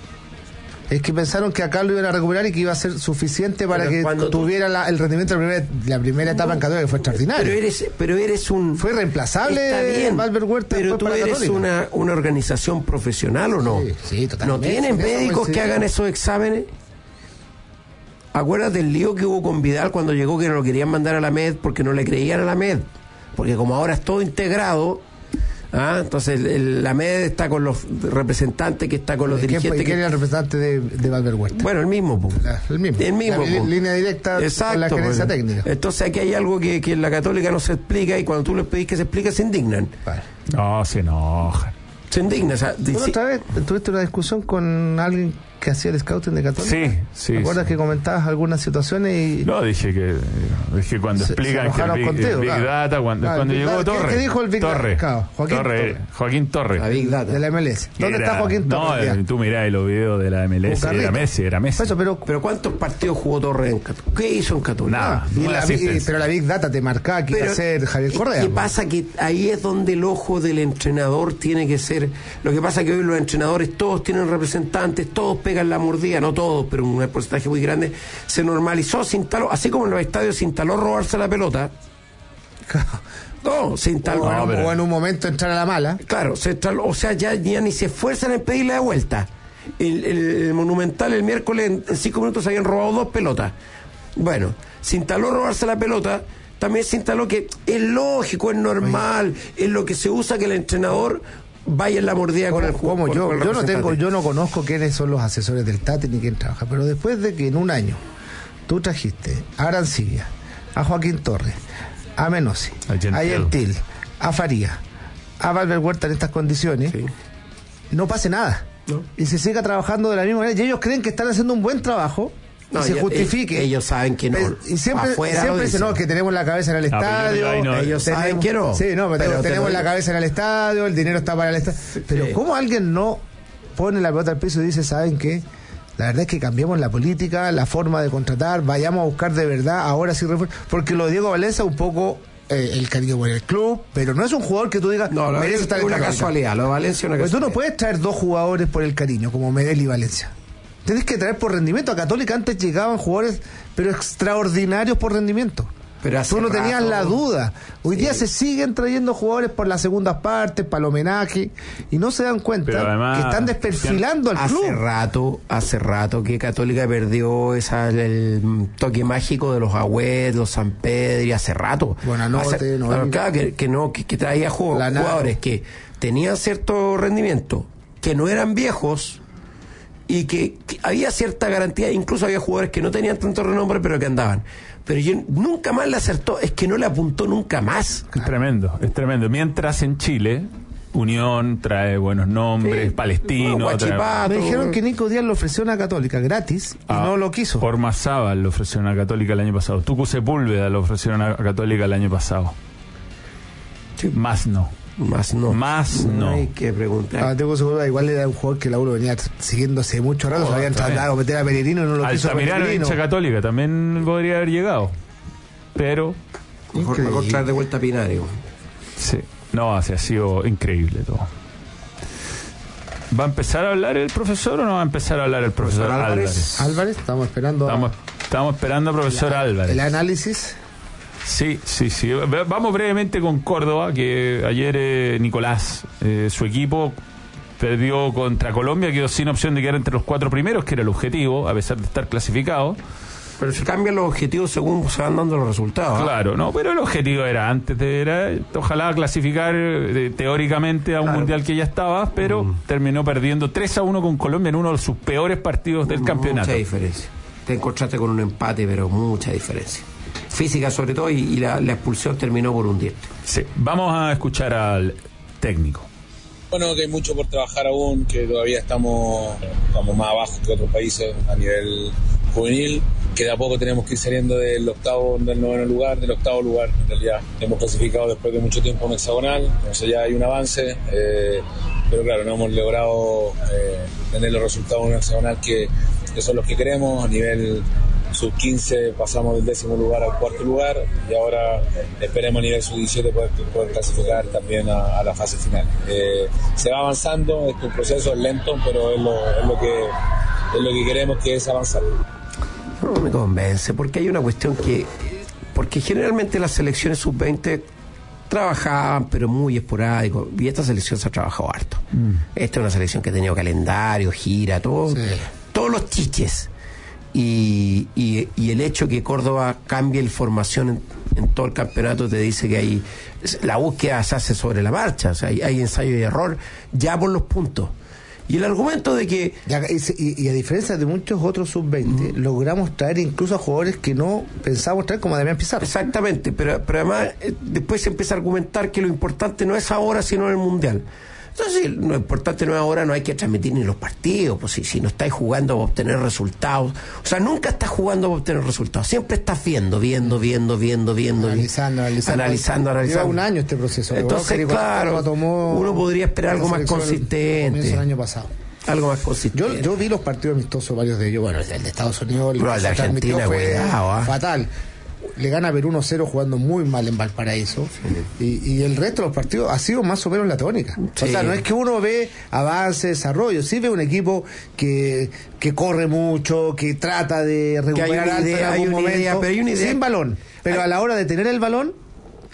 Es que pensaron que acá lo iban a recuperar y que iba a ser suficiente para Pero que cuando tú- tuviera la- el rendimiento de la primera, la primera etapa en Católica, que fue extraordinario. Pero eres, pero eres un. Fue reemplazable Está bien, Valver Huerta pero después tú para eres Católica. una, una organización profesional, ¿o no? Sí, sí, totalmente. ¿No tienen Eso, médicos sí. que hagan esos exámenes? ¿Acuerdas del lío que hubo con Vidal cuando llegó, que no lo querían mandar a la M E D porque no le creían a la M E D? Porque como ahora es todo integrado, ¿ah? Entonces el- el- la M E D está con los representantes, que está con los ¿Quién, dirigentes. ¿Quién que- era el representante de, de Valver Huerta? Bueno, el mismo, po. La- el mismo. El mismo, La li- po. línea directa Exacto, con la gerencia pues. técnica. Entonces aquí hay algo que, que en la Católica no se explica, y cuando tú les pedís que se explique, se indignan. Vale. No, se enojan. Se indignan. O sea, Bueno, dice- otra vez tuviste una discusión con alguien que hacía el scouting de Católica. Sí, sí. ¿Te acuerdas sí. que comentabas algunas situaciones y No, dije que, dije cuando Se- explican se que el enojaron Big, contigo, el Big claro. Data, cuando, Ah, cuando el Big llegó Data. ¿Qué- Torre. qué dijo el Big Data? Torre. Claro, Joaquín Torre, Torre. Joaquín Torre. la Big Data. de la M L S? ¿Dónde Era- está Joaquín No, Torres? eh, tú mirá los videos de la M L S, Con era Carlitos. Messi, era Messi. Eso, pero Pero ¿cuántos partidos jugó Torres en Católica? ¿Qué hizo en Católica? Nada. y Una la- y- asistencia. pero la Big Data te marcaba que iba a ser Javier Correa. ¿Qué po. pasa? Que ahí es donde el ojo del entrenador tiene que ser. Lo que pasa que hoy los entrenadores todos tienen representantes, todos pegan la mordida, no todos, pero un porcentaje muy grande. Se normalizó, se instaló, así como en los estadios se instaló robarse la pelota. No, se instaló. o, en, pero- o en un momento entrar a la mala. Claro, se instaló, o sea, ya, ya ni se esfuerzan en pedirle de vuelta. El, el, el Monumental el miércoles en, en cinco minutos se habían robado dos pelotas. Bueno, se instaló robarse la pelota, también se instaló que es lógico, es normal, es lo que se usa que el entrenador vaya en la mordida con el juego. Yo, yo no tengo, yo no conozco quiénes son los asesores del Tati ni quién trabaja, pero después de que en un año tú trajiste a Arancibia, a Joaquín Torres, a Menossi, a Gentil, a Faría, a Valver Huerta en estas condiciones, sí. no pase nada. ¿No? Y se siga trabajando de la misma manera. Y ellos creen que están haciendo un buen trabajo. No, y se justifique. Ellos saben que no. Y siempre, siempre dicen, no, que tenemos la cabeza en el estadio. Ah, no, ellos tenemos, saben que no. Sí, no, pero, pero tenemos la cabeza en el estadio, el dinero está para el estadio. Pero, sí. ¿cómo alguien no pone la pelota al piso y dice, ¿saben qué? La verdad es que cambiamos la política, la forma de contratar, vayamos a buscar de verdad, ahora sí refuerzo. Porque lo de Diego Valencia un poco. Eh, el cariño por el club, pero no es un jugador que tú digas no, no merece estar en una casualidad. Lo de Valencia una pues casualidad. Tú no puedes traer dos jugadores por el cariño como Medel y Valencia. Tienes que traer por rendimiento. A Católica antes llegaban jugadores pero extraordinarios por rendimiento. Pero tú no tenías rato, la duda. Hoy sí. día se siguen trayendo jugadores por las segundas partes, para el homenaje, y no se dan cuenta además, que están desperfilando al hace club. Hace rato, hace rato que Católica perdió esa, el toque mágico de los Agüed, los San Pedro, y hace rato. Buenanote, hace, no, claro, claro, que, que no, que, que traía jugadores, jugadores que tenían cierto rendimiento, que no eran viejos, y que, que había cierta garantía, incluso había jugadores que no tenían tanto renombre, pero que andaban. Pero yo nunca más le acertó, es que no le apuntó nunca más. Es tremendo, es tremendo. Mientras en Chile, Unión trae buenos nombres, sí, Palestino. Bueno, trae... Me dijeron que Nico Díaz lo ofreció a una Católica gratis y ah, no lo quiso. Ormazábal lo ofreció a una Católica el año pasado. Tucu Sepúlveda lo ofrecieron a una Católica el año pasado. Sí. Más no. Más no. Más no. Hay que preguntar. Ah, tengo seguro, igual era un jugador que la uno venía siguiendo hace mucho rato. Oh, se habían tratado de meter a Pellegrino y no lo quiso. Altamirano, hincha Católica, también podría haber llegado. Pero. Mejor, mejor traer de vuelta a Pinario. Sí. No, así ha sido increíble todo. ¿Va a empezar a hablar el profesor o no va a empezar a hablar el profesor, profesor Álvarez? Álvarez? Álvarez, estamos esperando. Estamos, a... estamos esperando al profesor la, Álvarez. El análisis. Sí, sí, sí. Vamos brevemente con Córdoba, que ayer eh, Nicolás, eh, su equipo perdió contra Colombia, quedó sin opción de quedar entre los cuatro primeros, que era el objetivo, a pesar de estar clasificado. Pero se cambian los objetivos según se van dando los resultados. ¿eh? Claro, no, pero el objetivo era antes de era ojalá clasificar eh, teóricamente a un claro. mundial que ya estaba, pero mm. terminó perdiendo tres a uno con Colombia en uno de sus peores partidos del mucha campeonato. Mucha diferencia. Te encontraste con un empate, pero mucha diferencia. Física sobre todo, y, y la, la expulsión terminó por hundirte. Sí, vamos a escuchar al técnico. Bueno, que hay mucho por trabajar aún, que todavía estamos, estamos más abajo que otros países a nivel juvenil, que de a poco tenemos que ir saliendo del octavo, del noveno lugar, del octavo lugar. En realidad hemos clasificado después de mucho tiempo en hexagonal, entonces ya hay un avance, eh, pero claro, no hemos logrado eh, tener los resultados en un hexagonal que, que son los que queremos. A nivel sub quince pasamos del décimo lugar al cuarto lugar y ahora esperemos a nivel sub diecisiete poder, poder clasificar también a, a la fase final. Eh, se va avanzando, este proceso es lento, pero es lo, es lo que es lo que queremos, que es avanzar. No me convence, porque hay una cuestión que, porque generalmente las selecciones sub veinte trabajaban, pero muy esporádico, y esta selección se ha trabajado harto. Mm. Esta es una selección que ha tenido calendario, gira, todo, sí. todos los chiches. Y, y, y el hecho que Córdoba cambie la formación en, en todo el campeonato te dice que hay la búsqueda se hace sobre la marcha, o sea, hay, hay ensayo y error ya por los puntos. Y el argumento de que... Y, y a diferencia de muchos otros sub veinte, mm. logramos traer incluso a jugadores que no pensábamos traer, como Damián Pizarro. Exactamente, pero, pero además eh, después se empieza a argumentar que lo importante no es ahora, sino en el Mundial. Entonces, lo importante no es ahora, no hay que transmitir ni los partidos, pues si, si no estáis jugando para obtener resultados, o sea, nunca estás jugando para obtener resultados, siempre estás viendo, viendo, viendo, viendo, viendo, analizando, analizando, analizando, analizando. Lleva un año este proceso. Entonces, claro, tomó, uno podría esperar algo más consistente. El año pasado. Algo más consistente. Yo, yo vi los partidos amistosos, varios de ellos, bueno, el de Estados Unidos, el de Argentina, fue cuidado, ¿eh? fatal. Le gana Perú uno cero jugando muy mal en Valparaíso, sí. y, y el resto de los partidos ha sido más o menos la tónica. Sí. O sea, no es que uno ve avance, desarrollo, sí ve un equipo que, que corre mucho, que trata de recuperar alto en algún momento, idea, pero hay una idea. Sin balón, pero hay... a la hora de tener el balón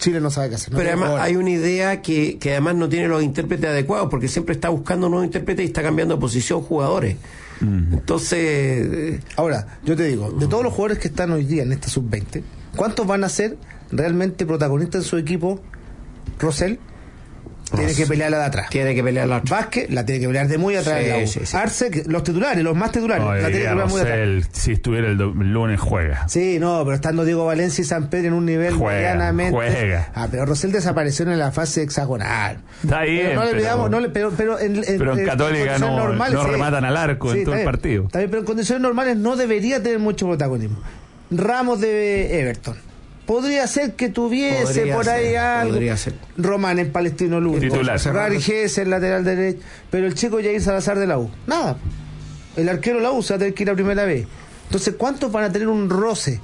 Chile no sabe qué hacer. No Pero además jugadores. hay una idea que, que además no tiene los intérpretes adecuados, porque siempre está buscando nuevos intérpretes y está cambiando de posición jugadores. Mm. Entonces... Eh, Ahora, yo te digo, de todos los jugadores que están hoy día en esta sub veinte, ¿cuántos van a ser realmente protagonistas en su equipo? Rosell tiene que pelear la de atrás. Tiene que pelear la atrás. Vázquez la tiene que pelear de muy atrás. Sí, de la U. sí, sí. Arce, que- los titulares, los más titulares, No, la tiene que pelear muy atrás. Rosell, si estuviera el, do- el lunes, juega. Sí, no, pero estando Diego Valencia y San Pedro en un nivel Juega, medianamente. juega. Ah, pero Rosell desapareció en la fase hexagonal. Está bien, Pero no le pero- pidamos, no le, pero, pero en, en- Pero en en Católica condiciones no- normales, no rematan al arco en Sí, todo está el bien, partido. Está bien, pero en condiciones normales no debería tener mucho protagonismo. Ramos de Everton. Podría ser que tuviese Podría por ahí ser, algo. podría ser. Román en Palestino Luz. Titular. Rari Gesser, lateral derecho. Pero el chico Jair Salazar de la U. Nada. El arquero de la U se va a tener que ir a primera vez. Entonces, ¿cuántos van a tener un roce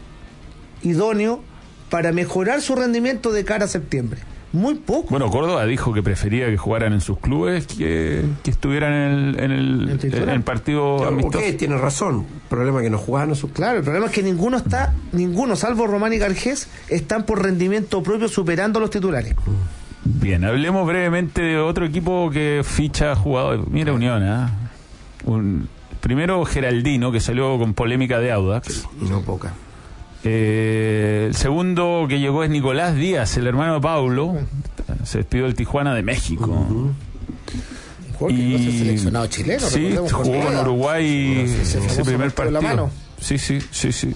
idóneo para mejorar su rendimiento de cara a septiembre? Muy poco. Bueno, Córdoba dijo que prefería que jugaran en sus clubes que, que estuvieran en el, en el, ¿En titular? en el partido Claro, amistoso. ok, tiene razón. El problema es que no jugaban a su... Claro, el problema es que ninguno está, ninguno, salvo Román y Gargés, están por rendimiento propio superando a los titulares. Bien, hablemos brevemente de otro equipo que ficha jugadores. Mira, Unión, ¿ah? Un, primero Geraldino, que salió con polémica de Audax. Y no poca. Eh, el segundo que llegó es Nicolás Díaz, el hermano de Paulo. Se despidió del Tijuana de México. Un jugador que llegó a ser seleccionado chileno. Sí, recordemos, jugó con con Rueda. Uruguay Sí, ese ese famoso primer partido de la partido. mano. Sí, sí, sí, sí.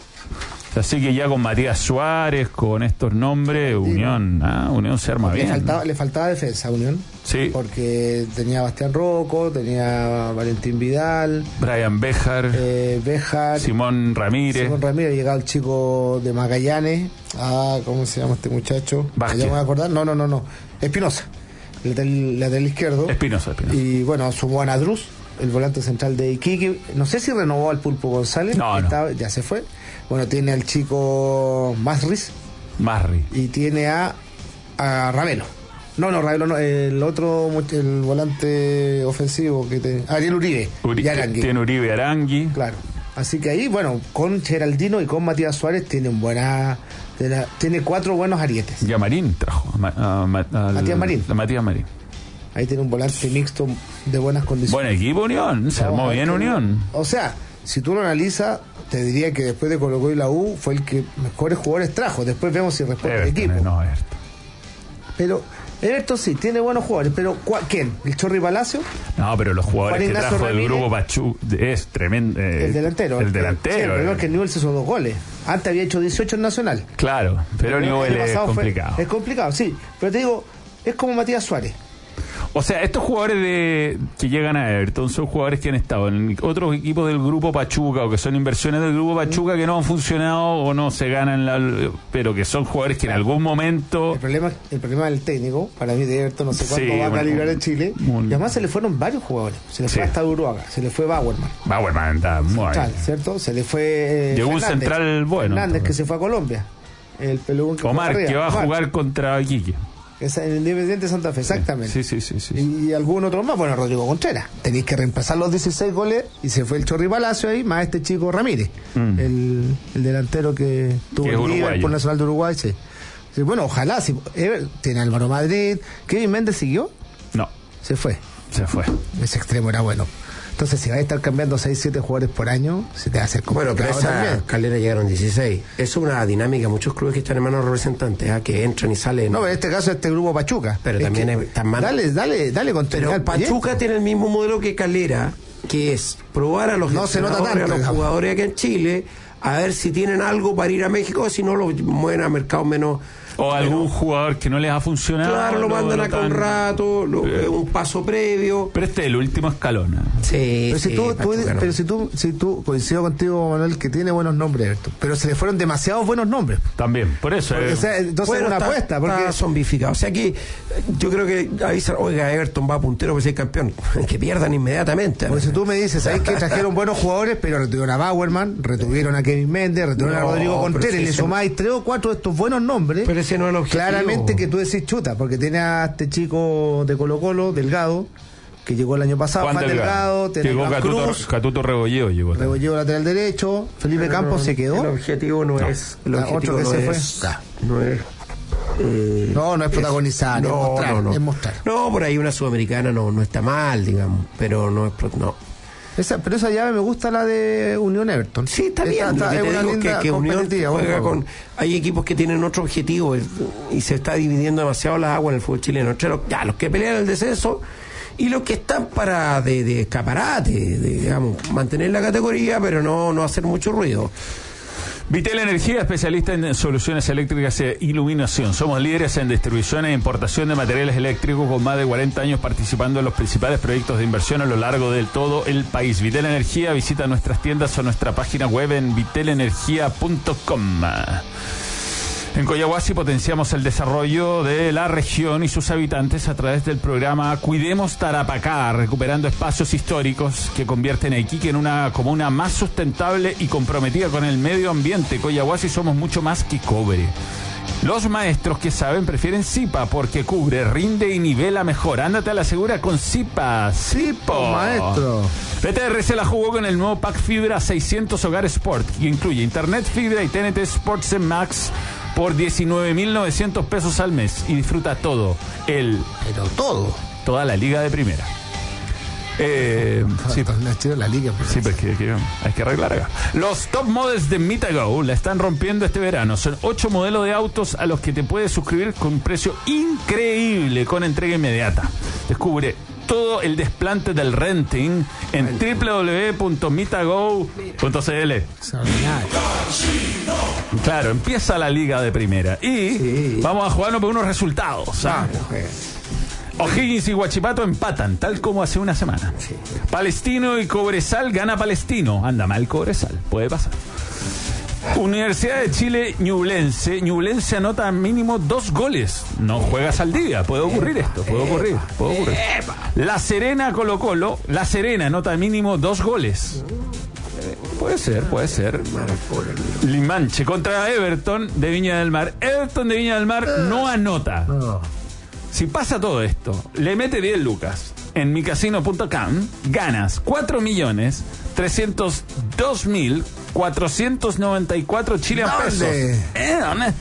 Así que ya con Matías Suárez, con estos nombres, Unión, ah, Unión se arma Le bien. faltaba, le faltaba defensa a Unión. Sí. Porque tenía a Bastián Rocco, tenía a Valentín Vidal, Brian Béjar, eh, Béjar, Simón Ramírez. Simón Ramírez, llegado el chico de Magallanes. Ah, ¿cómo se llama este muchacho? Vázquez. ¿Ya me voy a acordar? No, no, no, no. Espinosa, lateral, lateral izquierdo. Espinosa, Espinosa. Y bueno, sumó a Nadruz, el volante central de Iquique. No sé si renovó al Pulpo González. No, no. Estaba- ya se fue. Bueno, tiene al chico Masris Marri. y tiene a, a Ravelo. No, no, Ravelo no, el otro, much- el volante ofensivo que te, Ariel Uribe. Uri- y Arangui. tiene Uribe Arangui. Claro. Así que ahí, bueno, con Geraldino y con Matías Suárez tienen buena, tiene, tiene cuatro buenos arietes. Y a Marín trajo. A, Ma- a Ma- al- Matías Marín. a Matías Marín. Ahí tiene un volante mixto de buenas condiciones. Buen equipo Unión. Se Vamos armó a ver bien qué- Unión. O sea, si tú lo analizas, te diría que después de Colo Colo y la U fue el que mejores jugadores trajo. Después vemos si responde el Everton, equipo. eh, no, Everton. Pero Everton sí, tiene buenos jugadores. Pero ¿cuál- ¿quién? ¿El Chorri Palacio? No, pero los jugadores Juan que Ignacio trajo del Ramírez. grupo Pachu es tremendo. eh, El delantero. El Sí, delantero. el problema eh. es que Newell se hizo dos goles. Antes había hecho dieciocho en Nacional. Claro, pero El Newell año es pasado fue- complicado. Es complicado, sí. Pero te digo, es como Matías Suárez. O sea, estos jugadores de que llegan a Everton son jugadores que han estado en otros equipos del grupo Pachuca o que son inversiones del grupo Pachuca que no han funcionado o no se ganan, la, pero que son jugadores que en algún momento... El problema, el problema del técnico, para mí de Everton, no sé cuánto Sí, va a bueno, calibrar en Chile. un- Y además se le fueron varios jugadores. Se le fue Sí. hasta Uruaga, se le fue Bauerman. Va, bueno, está muy Central, bien. ¿cierto? Se le fue. eh, Llegó un Fernández. central bueno. Fernández, que se fue a Colombia. El pelucón que Omar, fue que va a Omar, jugar contra Iquique. Es el Independiente de Santa Fe, exactamente. Sí, sí, sí, sí. Y, y algún otro más, bueno, Rodrigo Contreras. Tenéis que reemplazar los dieciséis goles y se fue el Chorri Palacio ahí, más este chico Ramírez, Mm. el, el delantero que tuvo Que es el Liverpool uruguayo. Nacional de Uruguay. Sí. Sí, bueno, ojalá, si Ever, tiene Álvaro Madrid. Kevin Méndez siguió, No, se fue. se fue. Ese extremo era bueno. Entonces, si vas a estar cambiando seis siete jugadores por año, se te va a hacer Bueno, complicado pero esa también. Calera llegaron dieciséis. Es una dinámica. Muchos clubes que están en manos representantes, ¿ah? Que entran y salen. No, pero en este caso este grupo Pachuca. Pero Es también que- es tan mal. Dale, dale, dale continuidad Pero al proyecto. Pachuca tiene el mismo modelo que Calera, que es probar a los No se nota entrenadores, tanto, a los digamos. jugadores acá en Chile, a ver si tienen algo para ir a México, o si no lo mueven a mercados menos. O algún menos- jugador que no les ha funcionado. Claro, lo mandan lo acá un tan- rato, lo- Eh. un paso previo. Pero este es el último escalón. ¿eh? Sí, Pero si sí, tú, tú- Pachuca no. pero si tú, si tú coincido contigo, Manuel, que tiene buenos nombres, Everton, pero se le fueron demasiados buenos nombres. También, por eso. Porque, eh, o sea, entonces Bueno, es una está- apuesta, porque está zombificado. O sea que eh, yo creo que avisan, oiga, Everton va a puntero para ser campeón. Que pierdan inmediatamente. porque si tú me dices, ¿sabes que trajeron buenos jugadores, pero retuvieron a Bauerman, retuvieron a Kevin Méndez, retuvieron No, a Rodrigo pero Contreras, si y le ese- sumáis tres o cuatro de estos buenos nombres? Pero ese no es el objetivo. Claramente que tú decís chuta, porque tiene a este chico de Colo Colo, Delgado, que llegó el año pasado, Juan Juan Delgado. Delgado, tiene Llegó a Iván Catuto, Cruz, Catuto Rebolleo. Llegó también. Rebolleo lateral derecho, Felipe Pero Campos no, se El quedó. objetivo no, No. es. El Ah, objetivo otro que no se es. fue. Ah. No es. Eh, no, no es protagonizar, no, es mostrar, no, no. es mostrar. No, por ahí una sudamericana no, no está mal, digamos, pero no es... Pro, no. Esa, pero esa llave me gusta, la de Unión Everton. Sí, está bien. Está, está, es una linda que, que Unión juega con, hay equipos que tienen otro objetivo y, y se está dividiendo demasiado las aguas en el fútbol chileno. Entre los, ya, los que pelean el descenso y los que están para de, de escaparate, de, digamos, mantener la categoría, pero no, no hacer mucho ruido. Vitel Energía, especialista en soluciones eléctricas e iluminación. Somos líderes en distribución e importación de materiales eléctricos con más de cuarenta años participando en los principales proyectos de inversión a lo largo de todo el país. Vitel Energía, visita nuestras tiendas o nuestra página web en vitel energía punto com. En Coyahuasi potenciamos el desarrollo de la región y sus habitantes a través del programa Cuidemos Tarapacá, recuperando espacios históricos que convierten a Iquique en una comuna más sustentable y comprometida con el medio ambiente. Coyahuasi somos mucho más que cobre. Los maestros que saben prefieren Zipa porque cubre, rinde y nivela mejor. Ándate a la segura con Zipa. Zipo, maestro. B T R se la jugó con el nuevo Pack Fibra seiscientos Hogar Sport, que incluye Internet, Fibra y T N T Sports en Max por diecinueve mil novecientos pesos al mes y disfruta todo el pero todo toda la liga de primera. Eh, sí, no la liga, sí, pero es que, que hay que arreglar acá. Los top models de Mitago la están rompiendo este verano. Son ocho modelos de autos a los que te puedes suscribir con un precio increíble, con entrega inmediata. Descubre todo el desplante del renting en doble u doble u doble u punto mitago punto c l. Claro, empieza la liga de primera y sí. Vamos a jugarnos por unos resultados. ¿Ah? O'Higgins y Huachipato empatan, tal como hace una semana. Sí. Palestino y Cobresal gana Palestino. Anda mal Cobresal, puede pasar. Universidad de Chile, Ñublense. Ñublense anota mínimo dos goles. No juega Saldivia, puede ocurrir esto, puede ocurrir, puede ocurrir. La Serena, Colo Colo. La Serena anota mínimo dos goles. Puede ser, puede ser. Limanche contra Everton de Viña del Mar. Everton de Viña del Mar no anota. Si pasa todo esto, le mete diez lucas en micasino punto com, ganas cuatro millones trescientos dos mil cuatrocientos noventa y cuatro Chilean pesos. ¿Eh? ¿Dónde?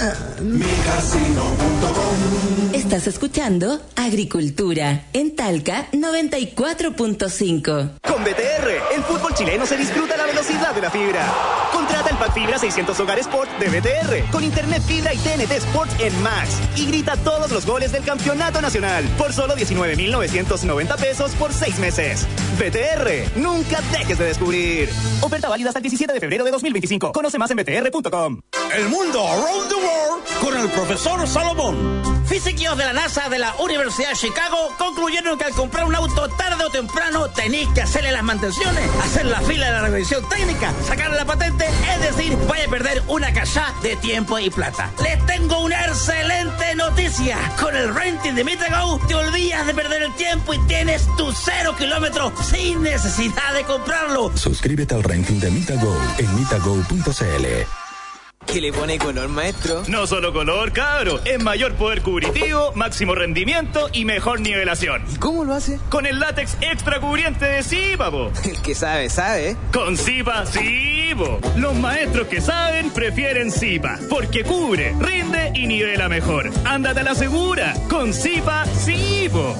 micasino punto com. Estás escuchando Agricultura en Talca noventa y cuatro punto cinco. Con B T R, el fútbol chileno se disfruta a la velocidad de la fibra. Contrata el Pack Fibra seiscientos Hogar Sport de B T R con Internet, Fibra y T N T Sports en Max y grita todos los goles del campeonato nacional por solo diecinueve mil novecientos noventa pesos por seis meses. B T R, nunca dejes de descubrir. Oferta válida hasta el diecisiete de febrero de dos mil veinticinco. Conoce más en b t r punto com. El mundo around the world con el profesor Salomón. Físicos de la NASA de la Universidad de Chicago concluyeron que al comprar un auto tarde o temprano tenéis que hacerle las mantenciones, hacer la fila de la revisión técnica, sacarle la patente, es decir, vaya a perder una cachá de tiempo y plata. Les tengo una excelente noticia. Con el renting de Mitago te olvidas de perder el tiempo y tienes tu cero kilómetros sin necesidad de comprarlo. Suscríbete al renting de Mitago en mitago punto c l. ¿Qué le pone color, maestro? No solo color, cabro. Es mayor poder cubritivo, máximo rendimiento y mejor nivelación. ¿Y cómo lo hace? Con el látex extra cubriente de Zipa, po. El que sabe, sabe. Con Zipa, sí, po. Los maestros que saben prefieren Zipa, porque cubre, rinde y nivela mejor. Ándate a la segura. Con Zipa, sí, po.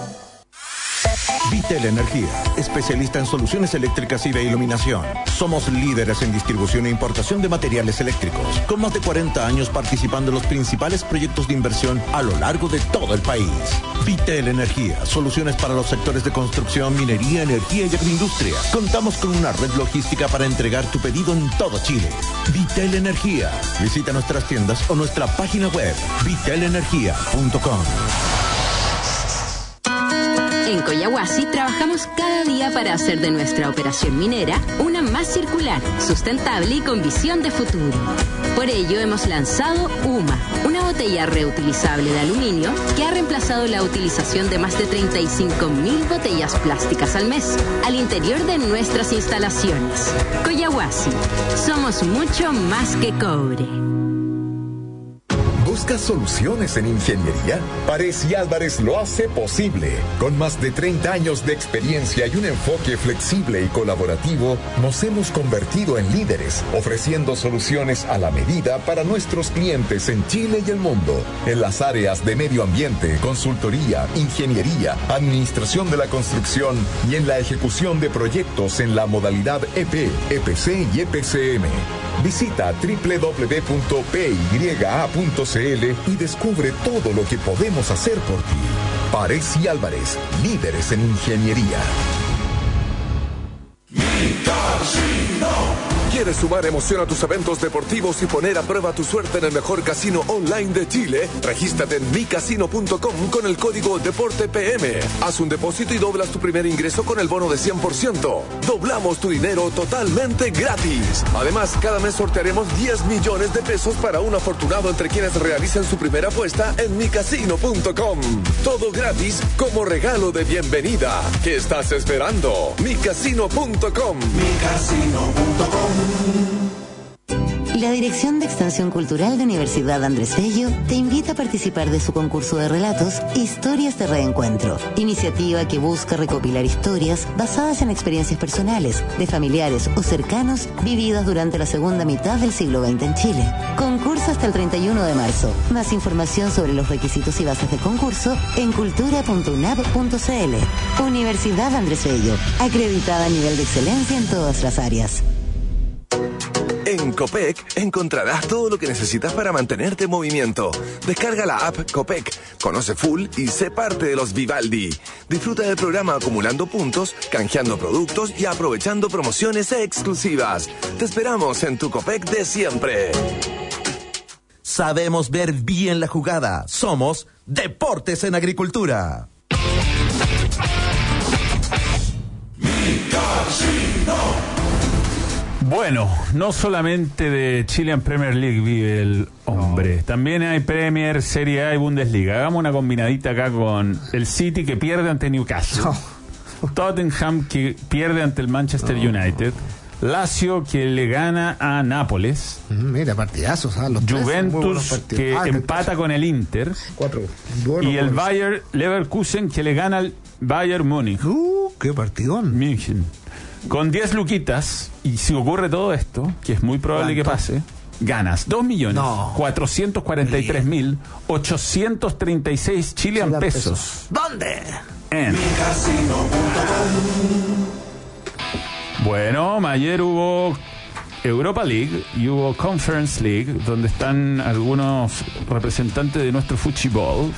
Vitel Energía, especialista en soluciones eléctricas y de iluminación. Somos líderes en distribución e importación de materiales eléctricos, con más de cuarenta años participando en los principales proyectos de inversión a lo largo de todo el país. Vitel Energía, soluciones para los sectores de construcción, minería, energía y agroindustria. Contamos con una red logística para entregar tu pedido en todo Chile. Vitel Energía. Visita nuestras tiendas o nuestra página web, vitel energía punto com. En Coyahuasi trabajamos cada día para hacer de nuestra operación minera una más circular, sustentable y con visión de futuro. Por ello hemos lanzado UMA, una botella reutilizable de aluminio que ha reemplazado la utilización de más de treinta y cinco mil botellas plásticas al mes al interior de nuestras instalaciones. Coyahuasi, somos mucho más que cobre. ¿Buscas soluciones en ingeniería? Pares y Álvarez lo hace posible. Con más de treinta años de experiencia y un enfoque flexible y colaborativo, nos hemos convertido en líderes, ofreciendo soluciones a la medida para nuestros clientes en Chile y el mundo. En las áreas de medio ambiente, consultoría, ingeniería, administración de la construcción y en la ejecución de proyectos en la modalidad E P, E P C y E P C M. Visita doble u doble u doble u punto p y a punto c l y descubre todo lo que podemos hacer por ti. Pares y Álvarez, líderes en ingeniería. ¿Quieres sumar emoción a tus eventos deportivos y poner a prueba tu suerte en el mejor casino online de Chile? Regístrate en mi casino punto com con el código DEPORTEPM. Haz un depósito y doblas tu primer ingreso con el bono de cien por ciento. Doblamos tu dinero totalmente gratis. Además, cada mes sortearemos diez millones de pesos para un afortunado entre quienes realicen su primera apuesta en mi casino punto com. Todo gratis como regalo de bienvenida. ¿Qué estás esperando? mi casino punto com. mi casino punto com. La Dirección de Extensión Cultural de Universidad Andrés Bello te invita a participar de su concurso de relatos Historias de Reencuentro, iniciativa que busca recopilar historias basadas en experiencias personales, de familiares o cercanos vividas durante la segunda mitad del siglo veinte en Chile. Concurso hasta el treinta y uno de marzo. Más información sobre los requisitos y bases del concurso en cultura punto u n a b punto c l. Universidad Andrés Bello, acreditada a nivel de excelencia en todas las áreas. En Copec encontrarás todo lo que necesitas para mantenerte en movimiento. Descarga la app Copec, conoce Full y sé parte de los Vivaldi. Disfruta del programa acumulando puntos, canjeando productos y aprovechando promociones exclusivas. Te esperamos en tu Copec de siempre. Sabemos ver bien la jugada. Somos Deportes en Agricultura. Bueno, no solamente de Chilean Premier League vive el hombre, también hay Premier, Serie A y Bundesliga. Hagamos una combinadita acá con el City que pierde ante Newcastle, Tottenham que pierde ante el Manchester United, Lazio que le gana a Nápoles, mira, partidazos, ¿ah? Los Juventus que ah, empata con el Inter, Cuatro. Bueno, y el Bayer Leverkusen que le gana al Bayern Múnich. Uh, qué partidón. München. Con diez luquitas, y si ocurre todo esto, que es muy probable que pase, ganas dos millones cuatrocientos cuarenta y tres mil ochocientos treinta y seis Chilean pesos. ¿Dónde? En Bueno, ayer hubo Europa League y hubo Conference League, donde están algunos representantes de nuestro fútbol.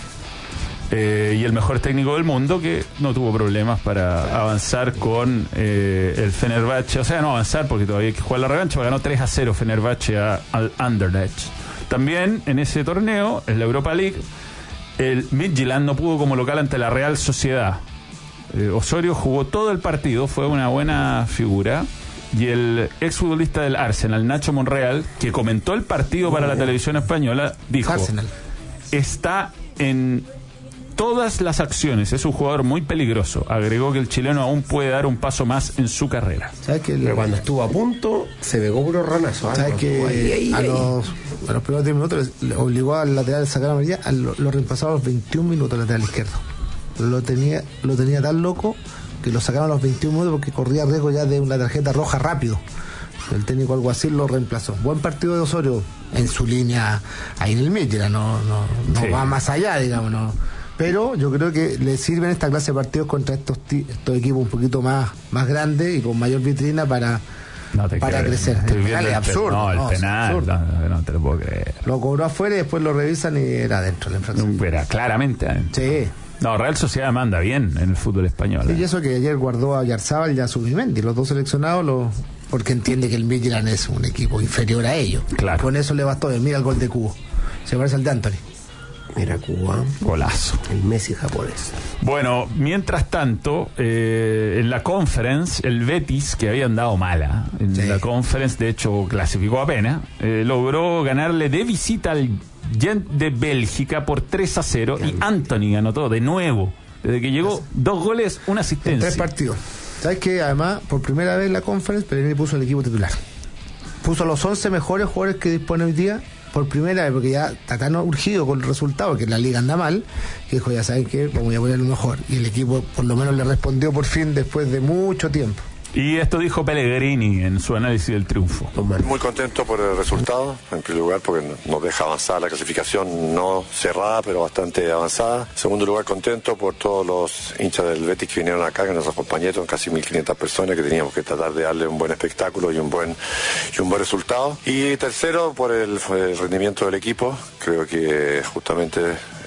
Eh, y el mejor técnico del mundo que no tuvo problemas para avanzar con eh, el Fenerbahce, o sea, no avanzar porque todavía hay que jugar la revancha, ganó tres a cero Fenerbahce a, al Anderlecht. También en ese torneo, en la Europa League, el Midtjylland no pudo como local ante la Real Sociedad. eh, Osorio jugó todo el partido, fue una buena figura, y el exfutbolista del Arsenal, Nacho Monreal, que comentó el partido para la televisión española, dijo: Arsenal está en todas las acciones, es un jugador muy peligroso. Agregó que el chileno aún puede dar un paso más en su carrera. ¿Sabes que Pero cuando estuvo a punto se pegó puro ranazo? ¿Sabes que ahí, ahí, a, ahí. Los, a los primeros diez minutos le obligó al lateral a sacar a María? A lo, lo reemplazaba a los veintiún minutos el lateral izquierdo. Lo tenía, lo tenía tan loco que lo sacaron a los veintiún minutos porque corría riesgo ya de una tarjeta roja rápido. El técnico alguacil lo reemplazó. Buen partido de Osorio en su línea ahí en el Midtjylland, no, no, no sí. va más allá, digamos, no. Pero yo creo que le sirven esta clase de partidos contra estos, estos equipos un poquito más, más grandes y con mayor vitrina para, no te para crecer. El penal es absurdo. No, el no, penal, no, no te lo puedo creer. Lo cobró afuera y después lo revisan y era adentro la infracción. Era claramente adentro. Sí. No, Real Sociedad manda bien en el fútbol español. Sí, ¿eh? Y eso que ayer guardó a Yarzábal y a Zubimendi, los dos seleccionados, los, porque entiende que el Midtjylland es un equipo inferior a ellos. Claro. Con eso le bastó. Mira el gol de Cubo. Se parece al de Anthony. Mira Cuba. Golazo. El Messi japonés. Bueno, mientras tanto, eh, en la Conference, el Betis, que había andado mala, en sí. la Conference, de hecho, clasificó apenas, eh, logró ganarle de visita al Gent de Bélgica por tres a cero. Y Anthony anotó de nuevo. Desde que llegó, dos goles, una asistencia. En tres partidos. ¿Sabes qué? Además, por primera vez en la Conference, Pellegrini puso el equipo titular. Puso a los once mejores jugadores que dispone hoy día por primera vez, porque ya está tan urgido con el resultado, que la liga anda mal, que dijo, ya saben que vamos a poner lo mejor. Y el equipo por lo menos le respondió por fin después de mucho tiempo. Y esto dijo Pellegrini en su análisis del triunfo. Muy contento por el resultado, en primer lugar porque nos deja avanzar la clasificación, no cerrada pero bastante avanzada. En segundo lugar, contento por todos los hinchas del Betis que vinieron acá, que nos acompañaron, casi mil quinientas personas, que teníamos que tratar de darle un buen espectáculo y un buen y un buen resultado. Y tercero, por el, el rendimiento del equipo. Creo que justamente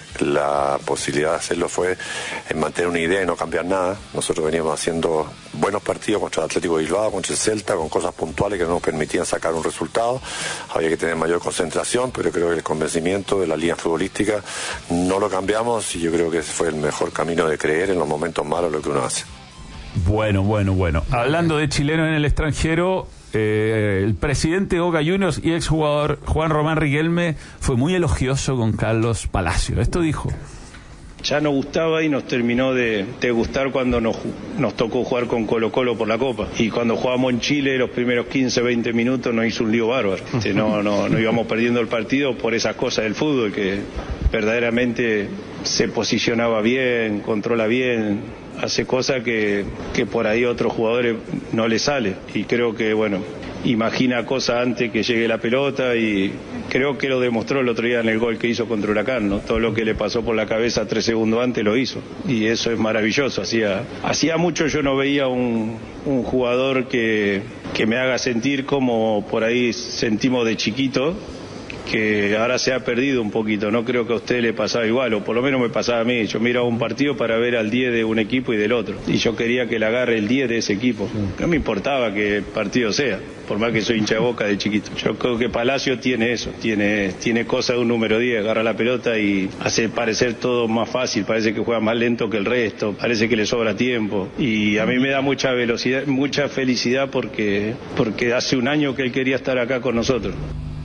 la posibilidad de hacerlo fue en mantener una idea y no cambiar nada. Nosotros veníamos haciendo buenos partidos contra el Atlético de Bilbao, contra el Celta, con cosas puntuales que no nos permitían sacar un resultado. Había que tener mayor concentración, pero creo que el convencimiento de la línea futbolística no lo cambiamos y yo creo que ese fue el mejor camino de creer en los momentos malos lo que uno hace. Bueno, bueno, bueno. Hablando de chilenos en el extranjero, eh, el presidente de Boca Juniors y exjugador Juan Román Riquelme fue muy elogioso con Carlos Palacio. Esto dijo: ya nos gustaba y nos terminó de, de gustar cuando nos, nos tocó jugar con Colo Colo por la Copa. Y cuando jugábamos en Chile, los primeros quince, veinte minutos nos hizo un lío bárbaro. Este, no, no, no íbamos perdiendo el partido por esas cosas del fútbol, que verdaderamente se posicionaba bien, controla bien, hace cosas que, que por ahí a otros jugadores no les sale. Y creo que, bueno, imagina cosas antes que llegue la pelota y creo que lo demostró el otro día en el gol que hizo contra Huracán, ¿no? Todo lo que le pasó por la cabeza tres segundos antes lo hizo y eso es maravilloso. Hacía, hacía mucho yo no veía un, un jugador que, que me haga sentir como por ahí sentimos de chiquito, que ahora se ha perdido un poquito. No creo que a usted le pasaba igual, o por lo menos me pasaba a mí. Yo miraba un partido para ver al diez de un equipo y del otro, y yo quería que le agarre el diez de ese equipo. No me importaba qué partido sea, por más que soy hincha de Boca de chiquito. Yo creo que Palacio tiene eso, tiene, tiene cosas de un número diez, agarra la pelota y hace parecer todo más fácil, parece que juega más lento que el resto, parece que le sobra tiempo, y a mí me da mucha velocidad, mucha felicidad porque, porque hace un año que él quería estar acá con nosotros.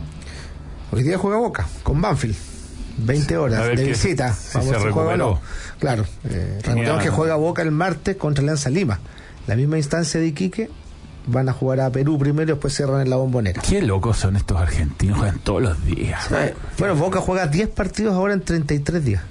Hoy día juega Boca con Banfield, veinte horas de visita. Si Vamos se a juega o recuperó. no. Claro, eh, recordemos que juega Boca el martes contra Alianza Lima, la misma instancia de Iquique. Van a jugar a Perú primero y después cierran en la Bombonera. Qué locos son estos argentinos, juegan todos los días. Sí. Bueno, Boca juega diez partidos ahora en treinta y tres días.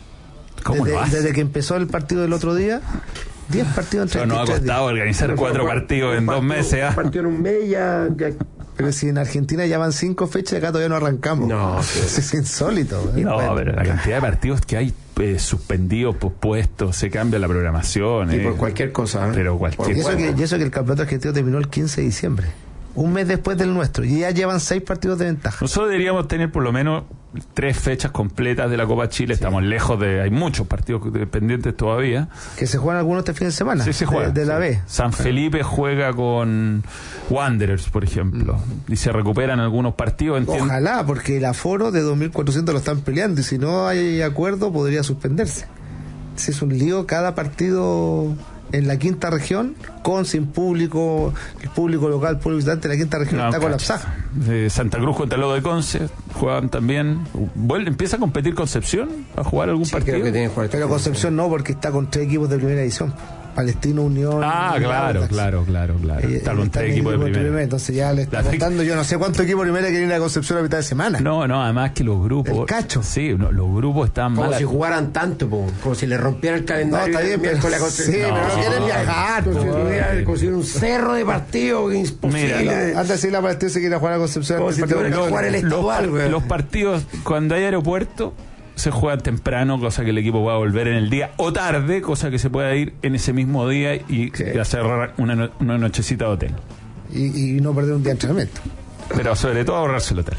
¿Cómo desde, lo hace? desde que empezó el partido del otro día, diez partidos en treinta y tres días. Nos ha costado organizar días. cuatro partidos en dos meses. ¿Ah? Partido en un mes ya, ya... Pero si en Argentina ya van cinco fechas y acá todavía no arrancamos. No, es insólito. ¿eh? No, bueno, pero la cantidad de partidos que hay eh, suspendidos, pospuestos, se cambia la programación. Y eh. por cualquier cosa. ¿eh? Pero cualquier y eso, cosa. que, y eso que el campeonato argentino terminó el quince de diciembre. Un mes después del nuestro. Y ya llevan seis partidos de ventaja. Nosotros deberíamos tener por lo menos tres fechas completas de la Copa Chile. Sí. Estamos lejos de... Hay muchos partidos pendientes todavía. Que se juegan algunos este fin de semana. Sí, se juegan. De, de la sí. B. San Felipe juega con Wanderers, por ejemplo. Mm. Y se recuperan algunos partidos. Entiendo. Ojalá, porque el aforo de dos mil cuatrocientos lo están peleando. Y si no hay acuerdo, podría suspenderse. Si es un lío, cada partido... En la quinta región, con sin público, el público local, público visitante, la quinta región no, está colapsada. Eh, Santa Cruz contra el Lodo de Conce, juegan también. ¿Vuelve, ¿Empieza a competir Concepción a jugar algún sí, partido? Creo que tiene que jugar. Pero Concepción no, porque está con tres equipos de primera división. Palestino, Unión. Ah, claro, claro, claro, claro. Eh, está con tres equipos de primera. primera. Entonces ya le está contando, yo no sé cuántos equipos de primera quieren ir a Concepción a mitad de semana. No, no, además que los grupos. El cacho. Sí, no, los grupos están mal. Como si jugaran tanto, po, como si le rompiera el calendario. No, está bien, pero, la sí, pero no, no quieren viajar. Como po, si tuviera como si un cerro de partido imposible. Mira, antes de decir la partida se quiere jugar a Concepción. Como si tuviera que jugar el estadual, los, los partidos, cuando hay aeropuerto, se juegan temprano, cosa que el equipo va a volver en el día, o tarde, cosa que se pueda ir en ese mismo día y sí. hacer una, no, una nochecita de hotel. Y, y no perder un día de entrenamiento. Pero sobre todo ahorrarse el hotel.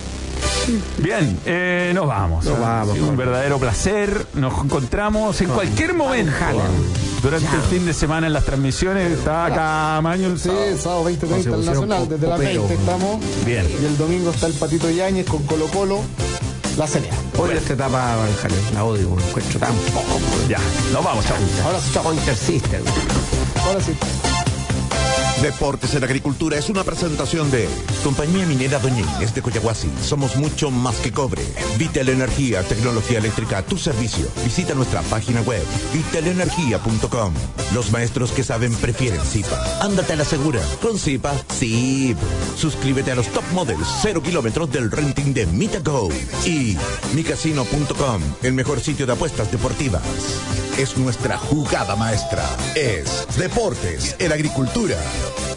Bien, eh, nos vamos. Nos vamos. Un verdadero placer. Nos encontramos en cualquier momento. Durante el fin de semana en las transmisiones. Está acá Maño. Sí, sábado veinte treinta el Nacional. Desde las veinte estamos. Bien. Y el domingo está el Patito Yáñez con Colo Colo. La Celea. Oye, esta etapa, Jale, la odio, me encuentro tan poco. Ya, nos vamos, chao. Ahora sí, chao, Intersister. Ahora sí. Deportes en Agricultura es una presentación de Compañía Minera Doña Inés de Coyahuasi. Somos mucho más que cobre. Vitel Energía, tecnología eléctrica a tu servicio. Visita nuestra página web, vitel energía punto com. Los maestros que saben prefieren Zipa. Ándate a la segura. Con Zipa, sí. Suscríbete a los top models cero kilómetros del renting de MitaGo. Y mi casino punto com, el mejor sitio de apuestas deportivas. Es nuestra jugada maestra. Es Deportes en Agricultura.